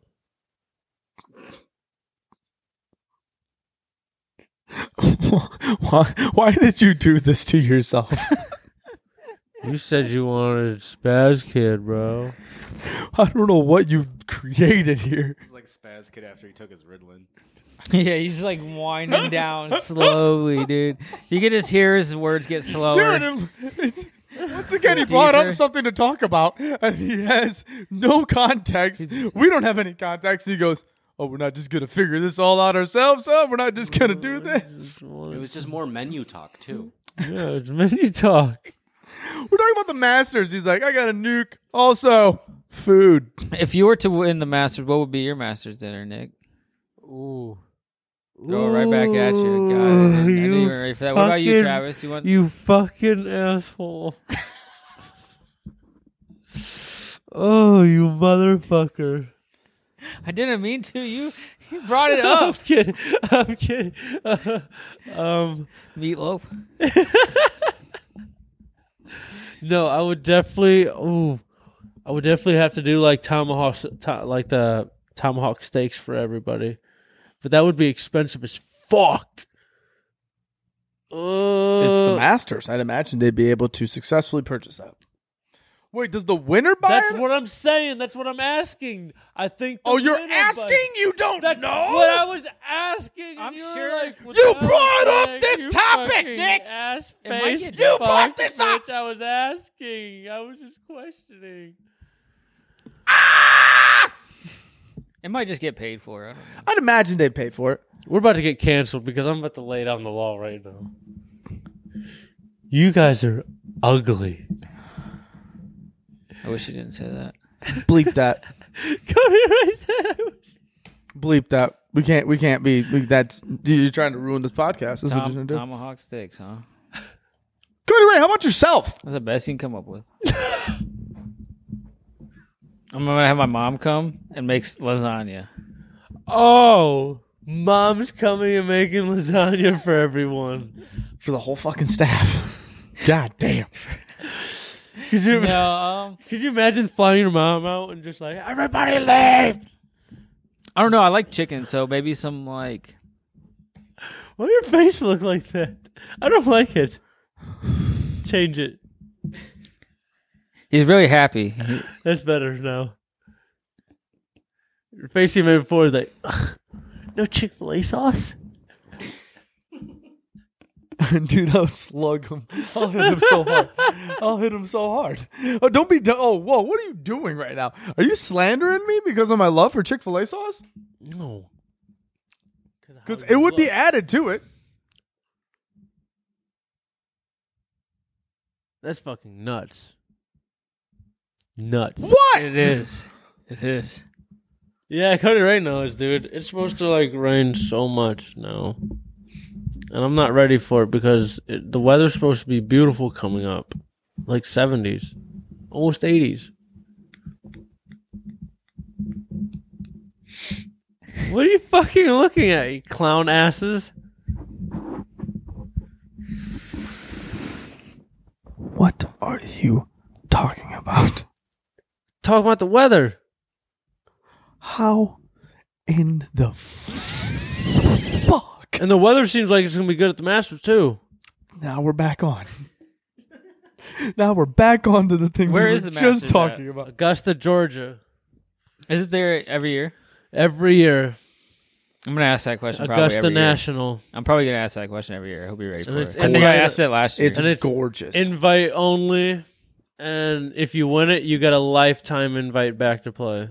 [SPEAKER 2] Why did you do this to yourself?
[SPEAKER 1] You said you wanted Spaz Kid, bro.
[SPEAKER 2] I don't know what you created here.
[SPEAKER 5] He's like Spaz Kid after he took his Ritalin.
[SPEAKER 4] Yeah, he's like winding down slowly, dude. You can just hear his words get slower.
[SPEAKER 2] Dude, once again, he brought up something to talk about, and he has no context. We don't have any context. He goes, "Oh, we're not just going to figure this all out ourselves, huh? We're not just going to do this."
[SPEAKER 5] It was just more menu talk, too.
[SPEAKER 1] Yeah, it's menu talk.
[SPEAKER 2] We're talking about the Masters. He's like, "I got a nuke. Also, food."
[SPEAKER 4] If you were to win the Masters, what would be your Masters dinner, Nick?
[SPEAKER 1] Ooh.
[SPEAKER 4] Go right back at you. Got it. I knew you were ready for that. What about you,
[SPEAKER 1] fucking-
[SPEAKER 4] Travis? You want?
[SPEAKER 1] You fucking asshole. Oh, you motherfucker.
[SPEAKER 4] I didn't mean to. You brought it
[SPEAKER 1] I'm
[SPEAKER 4] up.
[SPEAKER 1] kidding. I'm kidding.
[SPEAKER 4] Meatloaf.
[SPEAKER 1] No, I would definitely. I would definitely have to do like like the tomahawk steaks for everybody, but that would be expensive as fuck.
[SPEAKER 2] It's the Masters. I'd imagine they'd be able to successfully purchase that. Wait, does the winner buy
[SPEAKER 1] That's
[SPEAKER 2] it?
[SPEAKER 1] what I'm saying. That's what I'm asking. I think. The
[SPEAKER 2] Oh, you're
[SPEAKER 1] winner
[SPEAKER 2] asking?
[SPEAKER 1] buys-
[SPEAKER 2] You don't
[SPEAKER 1] That's
[SPEAKER 2] know?
[SPEAKER 1] what I was asking.
[SPEAKER 4] I'm
[SPEAKER 1] and you were
[SPEAKER 4] sure-
[SPEAKER 1] like, what
[SPEAKER 2] You
[SPEAKER 1] the
[SPEAKER 2] brought
[SPEAKER 1] hell,
[SPEAKER 2] up
[SPEAKER 1] Nick?
[SPEAKER 2] this
[SPEAKER 1] You
[SPEAKER 2] topic,
[SPEAKER 1] fucking
[SPEAKER 2] Nick!
[SPEAKER 1] Ass
[SPEAKER 4] It might
[SPEAKER 1] face
[SPEAKER 4] get-
[SPEAKER 2] You
[SPEAKER 1] fuck,
[SPEAKER 2] brought this up!
[SPEAKER 1] bitch. I was asking. I was just questioning.
[SPEAKER 4] It might just get paid for. I don't know.
[SPEAKER 2] I'd imagine they'd pay for it.
[SPEAKER 1] We're about to get canceled because I'm about to lay down the law right now. You guys are ugly.
[SPEAKER 4] I wish you didn't say that.
[SPEAKER 2] Bleep that.
[SPEAKER 1] Cody right there.
[SPEAKER 2] Bleep that. We can't be. That's you're trying to ruin this podcast. That's what you're gonna do.
[SPEAKER 4] Tomahawk steaks, huh?
[SPEAKER 2] Cody Ray, how about yourself?
[SPEAKER 4] That's the best you can come up with. I'm gonna have my mom come and make lasagna.
[SPEAKER 1] Oh, mom's coming and making lasagna for everyone.
[SPEAKER 2] For the whole fucking staff. God damn.
[SPEAKER 1] Could you imagine flying your mom out and just like, everybody leave?
[SPEAKER 4] I don't know. I like chicken, so maybe some like.
[SPEAKER 1] Why your face look like that? I don't like it. Change it.
[SPEAKER 4] He's really happy.
[SPEAKER 1] That's better now. Your face you made before is like, ugh, no Chick-fil-A sauce?
[SPEAKER 2] Dude, I'll slug him. I'll hit him so hard. I'll hit him so hard. Oh, don't be. Oh, whoa! What are you doing right now? Are you slandering me because of my love for Chick-fil-A sauce?
[SPEAKER 1] No,
[SPEAKER 2] because it would be added to it.
[SPEAKER 1] That's fucking nuts. Nuts.
[SPEAKER 2] What?
[SPEAKER 4] It is. It is.
[SPEAKER 1] Yeah, Cody Ray knows, dude. It's supposed to like rain so much now. And I'm not ready for it because the weather's supposed to be beautiful coming up. Like 70s. Almost 80s. What are you fucking looking at, you clown asses?
[SPEAKER 2] What are you talking about?
[SPEAKER 1] Talking about the weather.
[SPEAKER 2] How in the fuck?
[SPEAKER 1] And the weather seems like it's going to be good at the Masters, too.
[SPEAKER 2] Now we're back on. Now we're back on to the thing
[SPEAKER 4] Where
[SPEAKER 2] we
[SPEAKER 4] is
[SPEAKER 2] were
[SPEAKER 4] the
[SPEAKER 2] just
[SPEAKER 4] Masters
[SPEAKER 2] talking
[SPEAKER 4] at?
[SPEAKER 2] about.
[SPEAKER 1] Augusta, Georgia.
[SPEAKER 4] Is it there every year?
[SPEAKER 1] Every year.
[SPEAKER 4] I'm gonna ask that question. Probably
[SPEAKER 1] Augusta
[SPEAKER 4] every year.
[SPEAKER 1] National.
[SPEAKER 4] I'm probably gonna ask that question every year. I hope you're ready
[SPEAKER 1] So
[SPEAKER 4] for
[SPEAKER 1] it's
[SPEAKER 4] it. I think I
[SPEAKER 1] gorgeous.
[SPEAKER 4] asked it last year.
[SPEAKER 2] It's
[SPEAKER 1] And it's
[SPEAKER 2] gorgeous.
[SPEAKER 1] Invite only. And if you win it, you get a lifetime invite back to play.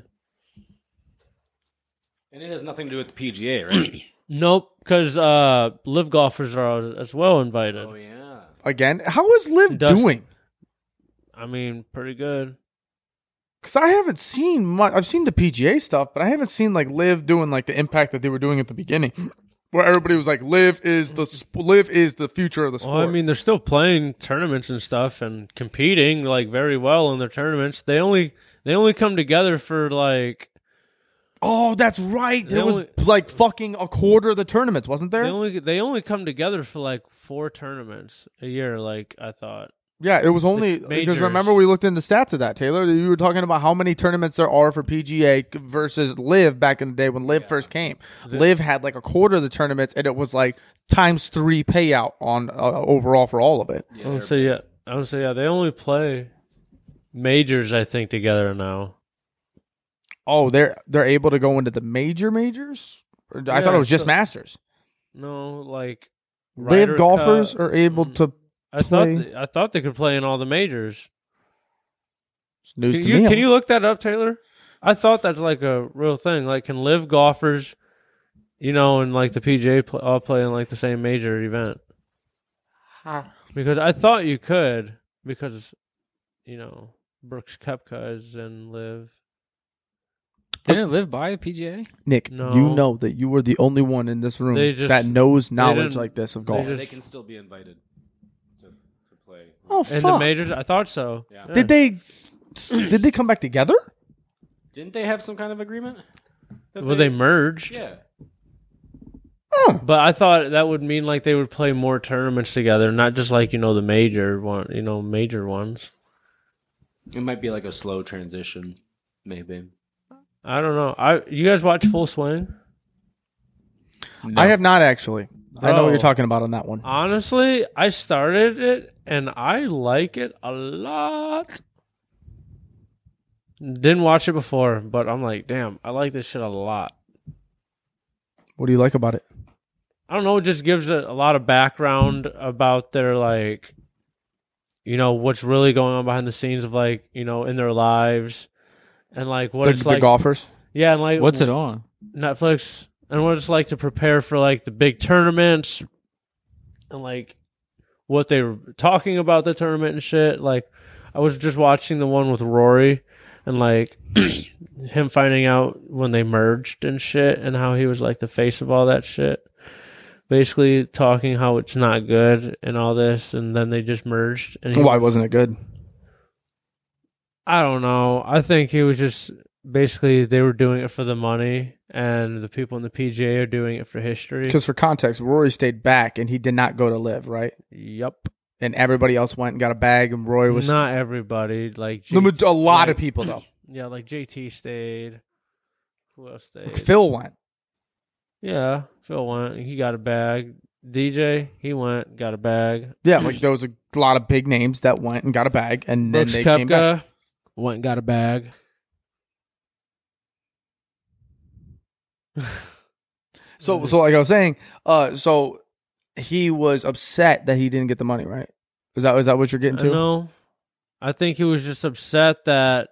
[SPEAKER 5] And it has nothing to do with the PGA, right?
[SPEAKER 1] Nope, because live golfers are as well invited.
[SPEAKER 5] Oh, yeah.
[SPEAKER 2] Again, how is Liv
[SPEAKER 1] Dustin.
[SPEAKER 2] doing?
[SPEAKER 1] I mean, pretty good.
[SPEAKER 2] Because I haven't seen much. I've seen the PGA stuff, but I haven't seen like Liv doing like the impact that they were doing at the beginning, where everybody was like, "Liv is the future of the sport."
[SPEAKER 1] Well, I mean, they're still playing tournaments and stuff and competing like very well in their tournaments. They only come together for like
[SPEAKER 2] oh, that's right.
[SPEAKER 1] They
[SPEAKER 2] There was
[SPEAKER 1] only-
[SPEAKER 2] like fucking a quarter of the tournaments, wasn't there?
[SPEAKER 1] they only come together for like 4 tournaments a year. Like I thought.
[SPEAKER 2] Yeah, it was only
[SPEAKER 1] Majors.
[SPEAKER 2] because remember we looked into stats of that, Taylor. You were talking about how many tournaments there are for PGA versus Liv back in the day when Liv first came. Liv had like a quarter of the tournaments, and it was like ×3 payout on overall for all of it.
[SPEAKER 1] I would say yeah. They only play majors, I think, together now.
[SPEAKER 2] Oh, they're able to go into the majors. Or I thought it was just
[SPEAKER 1] so-
[SPEAKER 2] Masters.
[SPEAKER 1] No, like
[SPEAKER 2] Liv
[SPEAKER 1] Ryder
[SPEAKER 2] golfers
[SPEAKER 1] Cup.
[SPEAKER 2] are able to.
[SPEAKER 1] I thought they could play in all the majors.
[SPEAKER 2] It's news
[SPEAKER 1] Can
[SPEAKER 2] to me.
[SPEAKER 1] you look that up, Taylor? I thought that's like a real thing. Like, can live golfers, and like the PGA all play in like the same major event? Because I thought you could, because Brooks Koepka is in live.
[SPEAKER 4] Didn't Liv buy a PGA?
[SPEAKER 2] Nick,
[SPEAKER 1] No.
[SPEAKER 2] you know that you were the only one in this room
[SPEAKER 1] They just-
[SPEAKER 2] that knows knowledge
[SPEAKER 1] didn't-
[SPEAKER 2] like this of golf.
[SPEAKER 1] just-
[SPEAKER 5] They can still be invited to play.
[SPEAKER 2] Oh
[SPEAKER 1] In the
[SPEAKER 2] fuck!
[SPEAKER 1] majors, I thought so.
[SPEAKER 5] Yeah.
[SPEAKER 2] Did they come back together?
[SPEAKER 5] Didn't they have some kind of agreement? That
[SPEAKER 1] Well, they merged.
[SPEAKER 5] Yeah.
[SPEAKER 2] Oh,
[SPEAKER 1] But I thought that would mean like they would play more tournaments together, not just like the major one, major ones.
[SPEAKER 5] It might be like a slow transition, maybe.
[SPEAKER 1] I don't know. You guys watch Full Swing?
[SPEAKER 4] No.
[SPEAKER 2] I have not actually. I know what
[SPEAKER 1] Bro.
[SPEAKER 2] you're talking about on that one.
[SPEAKER 1] Honestly, I started it and I like it a lot. Didn't watch it before, but I'm like, damn, I like this shit a lot.
[SPEAKER 2] What do you like about it?
[SPEAKER 1] I don't know, it just gives it a lot of background about their like, what's really going on behind the scenes of like, in their lives, and like what it's
[SPEAKER 2] The
[SPEAKER 1] like.
[SPEAKER 2] golfers.
[SPEAKER 1] Yeah, and like
[SPEAKER 4] What's it on?
[SPEAKER 1] Netflix, and what it's like to prepare for like the big tournaments, and like what they were talking about the tournament and shit. Like, I was just watching the one with Rory and like him finding out when they merged and shit and how he was like the face of all that shit. Basically talking how it's not good and all this, and then they just merged. And
[SPEAKER 2] Why wasn't it good?
[SPEAKER 1] I don't know. I think he was just basically they were doing it for the money, and the people in the PGA are doing it for history.
[SPEAKER 2] Because for context, Rory stayed back and he did not go to live, right?
[SPEAKER 1] Yep.
[SPEAKER 2] And everybody else went and got a bag, and Rory was
[SPEAKER 1] Not everybody. Like
[SPEAKER 2] a lot of people though.
[SPEAKER 1] Yeah, like JT stayed. Who else stayed?
[SPEAKER 2] Phil went.
[SPEAKER 1] Yeah, Phil went. He got a bag. DJ, he went, got a bag.
[SPEAKER 2] Yeah, like there was a lot of big names that went and got a bag, and then
[SPEAKER 1] Brooks
[SPEAKER 2] they came back.
[SPEAKER 1] Koepka went and got a bag.
[SPEAKER 2] So like I was saying, so he was upset that he didn't get the money, right? Is that what you're getting to?
[SPEAKER 1] No, I think he was just upset that.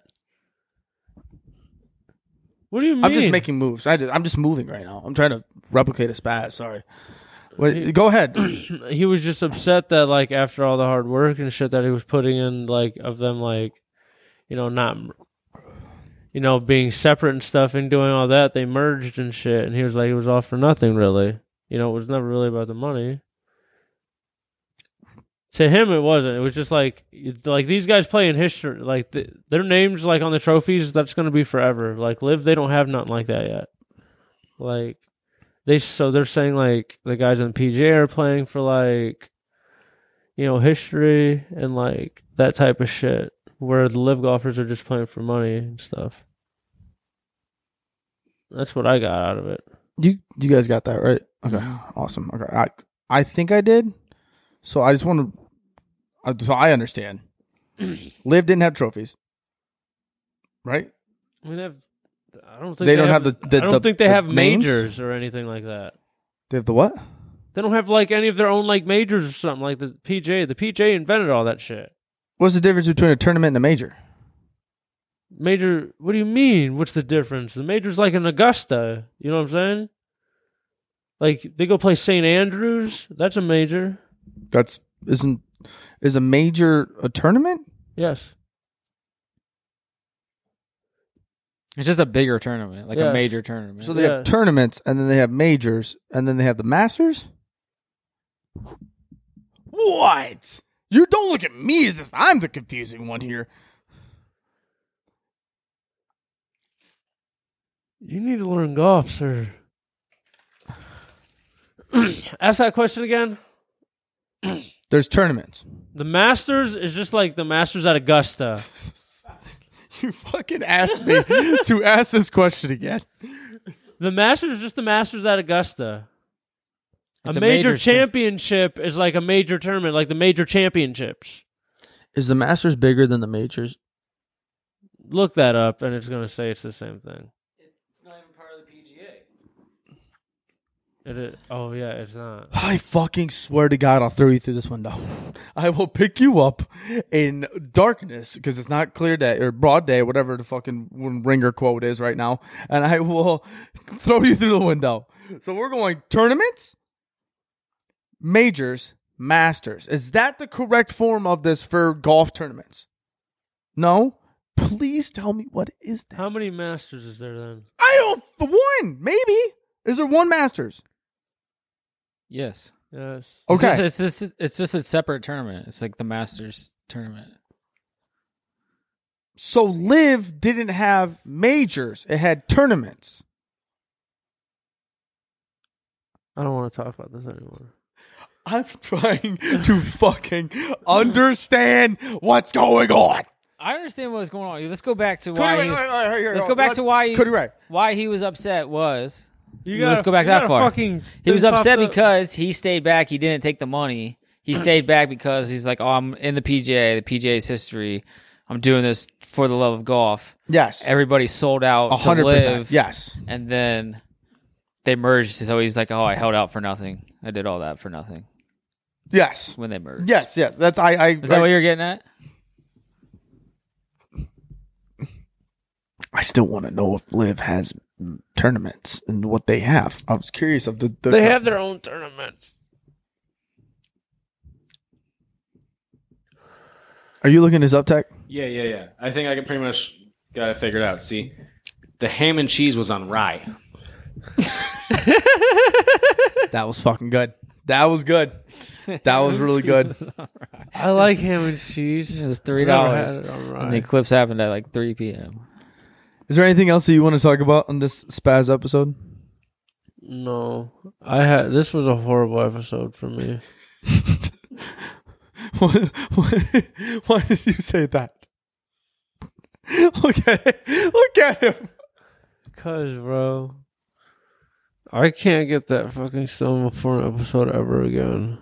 [SPEAKER 1] What do you mean?
[SPEAKER 2] I'm just making moves. I'm just moving right now. I'm trying to replicate a spaz. Sorry. Wait, go ahead.
[SPEAKER 1] He was just upset that, like, after all the hard work and shit that he was putting in, like, of them, like, you know, not, you know, being separate and stuff and doing all that, they merged and shit. And he was like, it was all for nothing, really. You know, it was never really about the money. To him, it wasn't. It was just like these guys play in history. Like their names, like on the trophies, that's going to be forever. Like Liv, they don't have nothing like that yet. Like they're saying like the guys on the PGA are playing for like, you know, history and like that type of shit. Where the Liv golfers are just playing for money and stuff. That's what I got out of it.
[SPEAKER 2] You guys got that right? Okay, awesome. Okay, I think I did. So I just want to. So I understand. Liv didn't have trophies, right?
[SPEAKER 1] I mean, I don't think
[SPEAKER 2] they don't have the.
[SPEAKER 1] I don't think they have
[SPEAKER 2] names?
[SPEAKER 1] majors or anything like that.
[SPEAKER 2] They have the what?
[SPEAKER 1] They don't have like any of their own like majors or something like the PGA. The PGA invented all that shit.
[SPEAKER 2] What's the difference between a tournament and a major?
[SPEAKER 1] Major? What do you mean? What's the difference? The major's like an Augusta. You know what I'm saying? Like they go play St. Andrews. That's a major.
[SPEAKER 2] Is a major a tournament?
[SPEAKER 1] Yes.
[SPEAKER 4] It's just a bigger tournament, like a major tournament.
[SPEAKER 2] So they have tournaments, and then they have majors, and then they have the Masters? What? You don't look at me as if I'm the confusing one here.
[SPEAKER 1] You need to learn golf, sir. Ask that question again.
[SPEAKER 2] There's tournaments.
[SPEAKER 1] The Masters is just like the Masters at Augusta.
[SPEAKER 2] You fucking asked me to ask this question again.
[SPEAKER 1] The Masters is just the Masters at Augusta.
[SPEAKER 4] It's
[SPEAKER 1] a major championship is like a major tournament, like the major championships.
[SPEAKER 2] Is the Masters bigger than the majors?
[SPEAKER 1] Look that up, and it's going to say it's the same thing.
[SPEAKER 4] It's not even part of the PGA.
[SPEAKER 1] It is. Oh, yeah, it's not.
[SPEAKER 2] I fucking swear to God, I'll throw you through this window. I will pick you up in darkness, because it's not clear day, or broad day, whatever the fucking ringer quote is right now, and I will throw you through the window. So we're going tournaments, majors, Masters. Is that the correct form of this for golf tournaments? No? Please tell me, what is that?
[SPEAKER 1] How many Masters is there then?
[SPEAKER 2] One, maybe. Is there one Masters?
[SPEAKER 4] Yes.
[SPEAKER 1] Yes.
[SPEAKER 2] Okay.
[SPEAKER 4] It's just a separate tournament. It's like the Masters tournament.
[SPEAKER 2] So Liv didn't have majors. It had tournaments.
[SPEAKER 1] I don't want to talk about this anymore.
[SPEAKER 2] I'm trying to fucking understand what's going on.
[SPEAKER 4] I understand what's going on. Let's go back to
[SPEAKER 2] Cody,
[SPEAKER 4] why.
[SPEAKER 2] let's
[SPEAKER 4] go back to why.
[SPEAKER 2] Cody Ray.
[SPEAKER 4] Why he was upset was.
[SPEAKER 1] Let's
[SPEAKER 4] go back that far. He was upset because he stayed back. He didn't take the money. He stayed back because he's like, oh, I'm in the PGA. The PGA's history. I'm doing this for the love of golf.
[SPEAKER 2] Yes.
[SPEAKER 4] Everybody sold out
[SPEAKER 2] 100%.
[SPEAKER 4] to Live.
[SPEAKER 2] Yes.
[SPEAKER 4] And then they merged. So he's like, oh, I held out for nothing. I did all that for nothing.
[SPEAKER 2] Yes.
[SPEAKER 4] When they merged.
[SPEAKER 2] Yes. That's
[SPEAKER 4] Is that what you're getting at?
[SPEAKER 2] I still want to know if Liv has tournaments and what they have. I was curious of the
[SPEAKER 1] They have their own tournaments.
[SPEAKER 2] Are you looking this up, Tech?
[SPEAKER 5] Yeah. I think I can pretty much got it figured out. See, the ham and cheese was on rye.
[SPEAKER 2] That was fucking good. That was good. That was really good.
[SPEAKER 1] I like ham and cheese.
[SPEAKER 4] It was
[SPEAKER 1] Never
[SPEAKER 4] $3.
[SPEAKER 1] had it on rye.
[SPEAKER 4] And the eclipse happened at like 3 p.m.
[SPEAKER 2] Is there anything else that you want to talk about on this Spaz episode?
[SPEAKER 1] No, this was a horrible episode for me.
[SPEAKER 2] Why did you say that? Look at him.
[SPEAKER 1] Cause, bro, I can't get that fucking Soma for an episode ever again.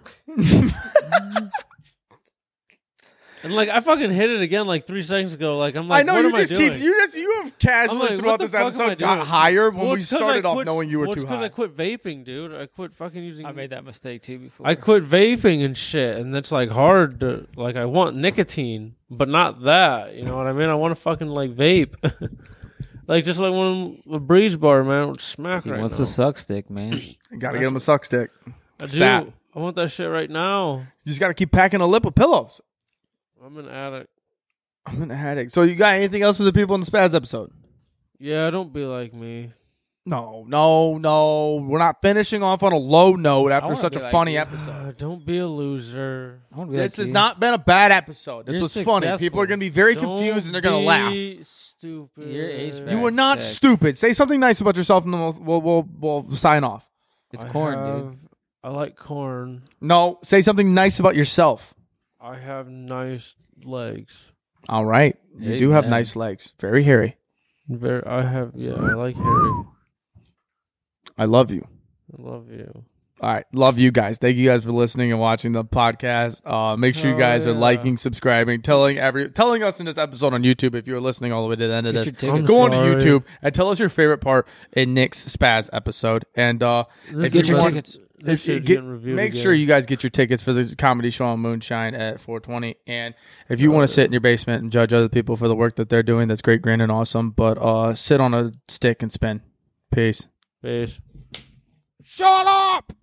[SPEAKER 1] And like I fucking hit it again like 3 seconds ago. Like I'm like,
[SPEAKER 2] I know
[SPEAKER 1] what
[SPEAKER 2] you
[SPEAKER 1] am
[SPEAKER 2] just
[SPEAKER 1] I doing?
[SPEAKER 2] keep you have casually
[SPEAKER 1] I'm like,
[SPEAKER 2] throughout
[SPEAKER 1] what the
[SPEAKER 2] this
[SPEAKER 1] fuck am I
[SPEAKER 2] episode got
[SPEAKER 1] doing?
[SPEAKER 2] higher when
[SPEAKER 1] Well,
[SPEAKER 2] we
[SPEAKER 1] it's 'cause
[SPEAKER 2] started
[SPEAKER 1] I
[SPEAKER 2] off
[SPEAKER 1] quit-
[SPEAKER 2] knowing you were
[SPEAKER 1] well,
[SPEAKER 2] too
[SPEAKER 1] it's 'cause
[SPEAKER 2] high.
[SPEAKER 1] I quit vaping, dude. I quit fucking using.
[SPEAKER 4] I made that mistake too before.
[SPEAKER 1] I quit vaping and shit, and that's like hard to like. I want nicotine, but not that. You know what I mean? I want to fucking like vape, like just like one a breeze bar, man. Would smack
[SPEAKER 4] He
[SPEAKER 1] right
[SPEAKER 4] wants
[SPEAKER 1] now.
[SPEAKER 4] a suck stick, man.
[SPEAKER 2] You gotta get him a suck stick.
[SPEAKER 1] I
[SPEAKER 2] stat.
[SPEAKER 1] do. I want that shit right now.
[SPEAKER 2] You just gotta keep packing a lip of pillows.
[SPEAKER 1] I'm an addict.
[SPEAKER 2] I'm an addict. So you got anything else for the people in the Spaz episode?
[SPEAKER 1] Yeah, don't be like me.
[SPEAKER 2] No. We're not finishing off on a low note after
[SPEAKER 4] wanna
[SPEAKER 2] such
[SPEAKER 4] be
[SPEAKER 2] a
[SPEAKER 4] like
[SPEAKER 2] funny
[SPEAKER 4] you.
[SPEAKER 2] episode.
[SPEAKER 1] Don't be a loser.
[SPEAKER 4] I wanna be
[SPEAKER 2] This
[SPEAKER 4] like
[SPEAKER 2] has
[SPEAKER 4] you.
[SPEAKER 2] not been a bad episode. This
[SPEAKER 4] You're
[SPEAKER 2] was funny.
[SPEAKER 4] successful.
[SPEAKER 2] People are going to be very
[SPEAKER 1] Don't
[SPEAKER 2] confused and they're going to laugh.
[SPEAKER 1] be Stupid.
[SPEAKER 4] You're age
[SPEAKER 2] You were not
[SPEAKER 4] Tech.
[SPEAKER 2] stupid. Say something nice about yourself and then we'll sign off.
[SPEAKER 4] It's corn, dude.
[SPEAKER 1] I like corn.
[SPEAKER 2] No, say something nice about yourself.
[SPEAKER 1] I have nice legs.
[SPEAKER 2] All right. You do have
[SPEAKER 4] Amen.
[SPEAKER 2] nice legs. Very hairy.
[SPEAKER 1] I like Harry.
[SPEAKER 2] I love you.
[SPEAKER 1] I love you.
[SPEAKER 2] All right. Love you guys. Thank you guys for listening and watching the podcast. Make sure you guys are liking, subscribing, telling us in this episode on YouTube if you're listening all the way to the end of
[SPEAKER 4] Get
[SPEAKER 2] this.
[SPEAKER 4] your tickets.
[SPEAKER 2] Go on to
[SPEAKER 1] sorry.
[SPEAKER 2] YouTube and tell us your favorite part in Nick's Spaz episode. And if
[SPEAKER 4] Get
[SPEAKER 2] you
[SPEAKER 4] your
[SPEAKER 2] want-
[SPEAKER 4] tickets.
[SPEAKER 1] This shit's getting reviewed
[SPEAKER 2] make
[SPEAKER 1] again.
[SPEAKER 2] sure you guys get your tickets for the comedy show on Moonshine at 420. And if you want to sit in your basement and judge other people for the work that they're doing, that's great, grand, and awesome. But sit on a stick and spin. Peace.
[SPEAKER 1] Peace.
[SPEAKER 2] Shut up!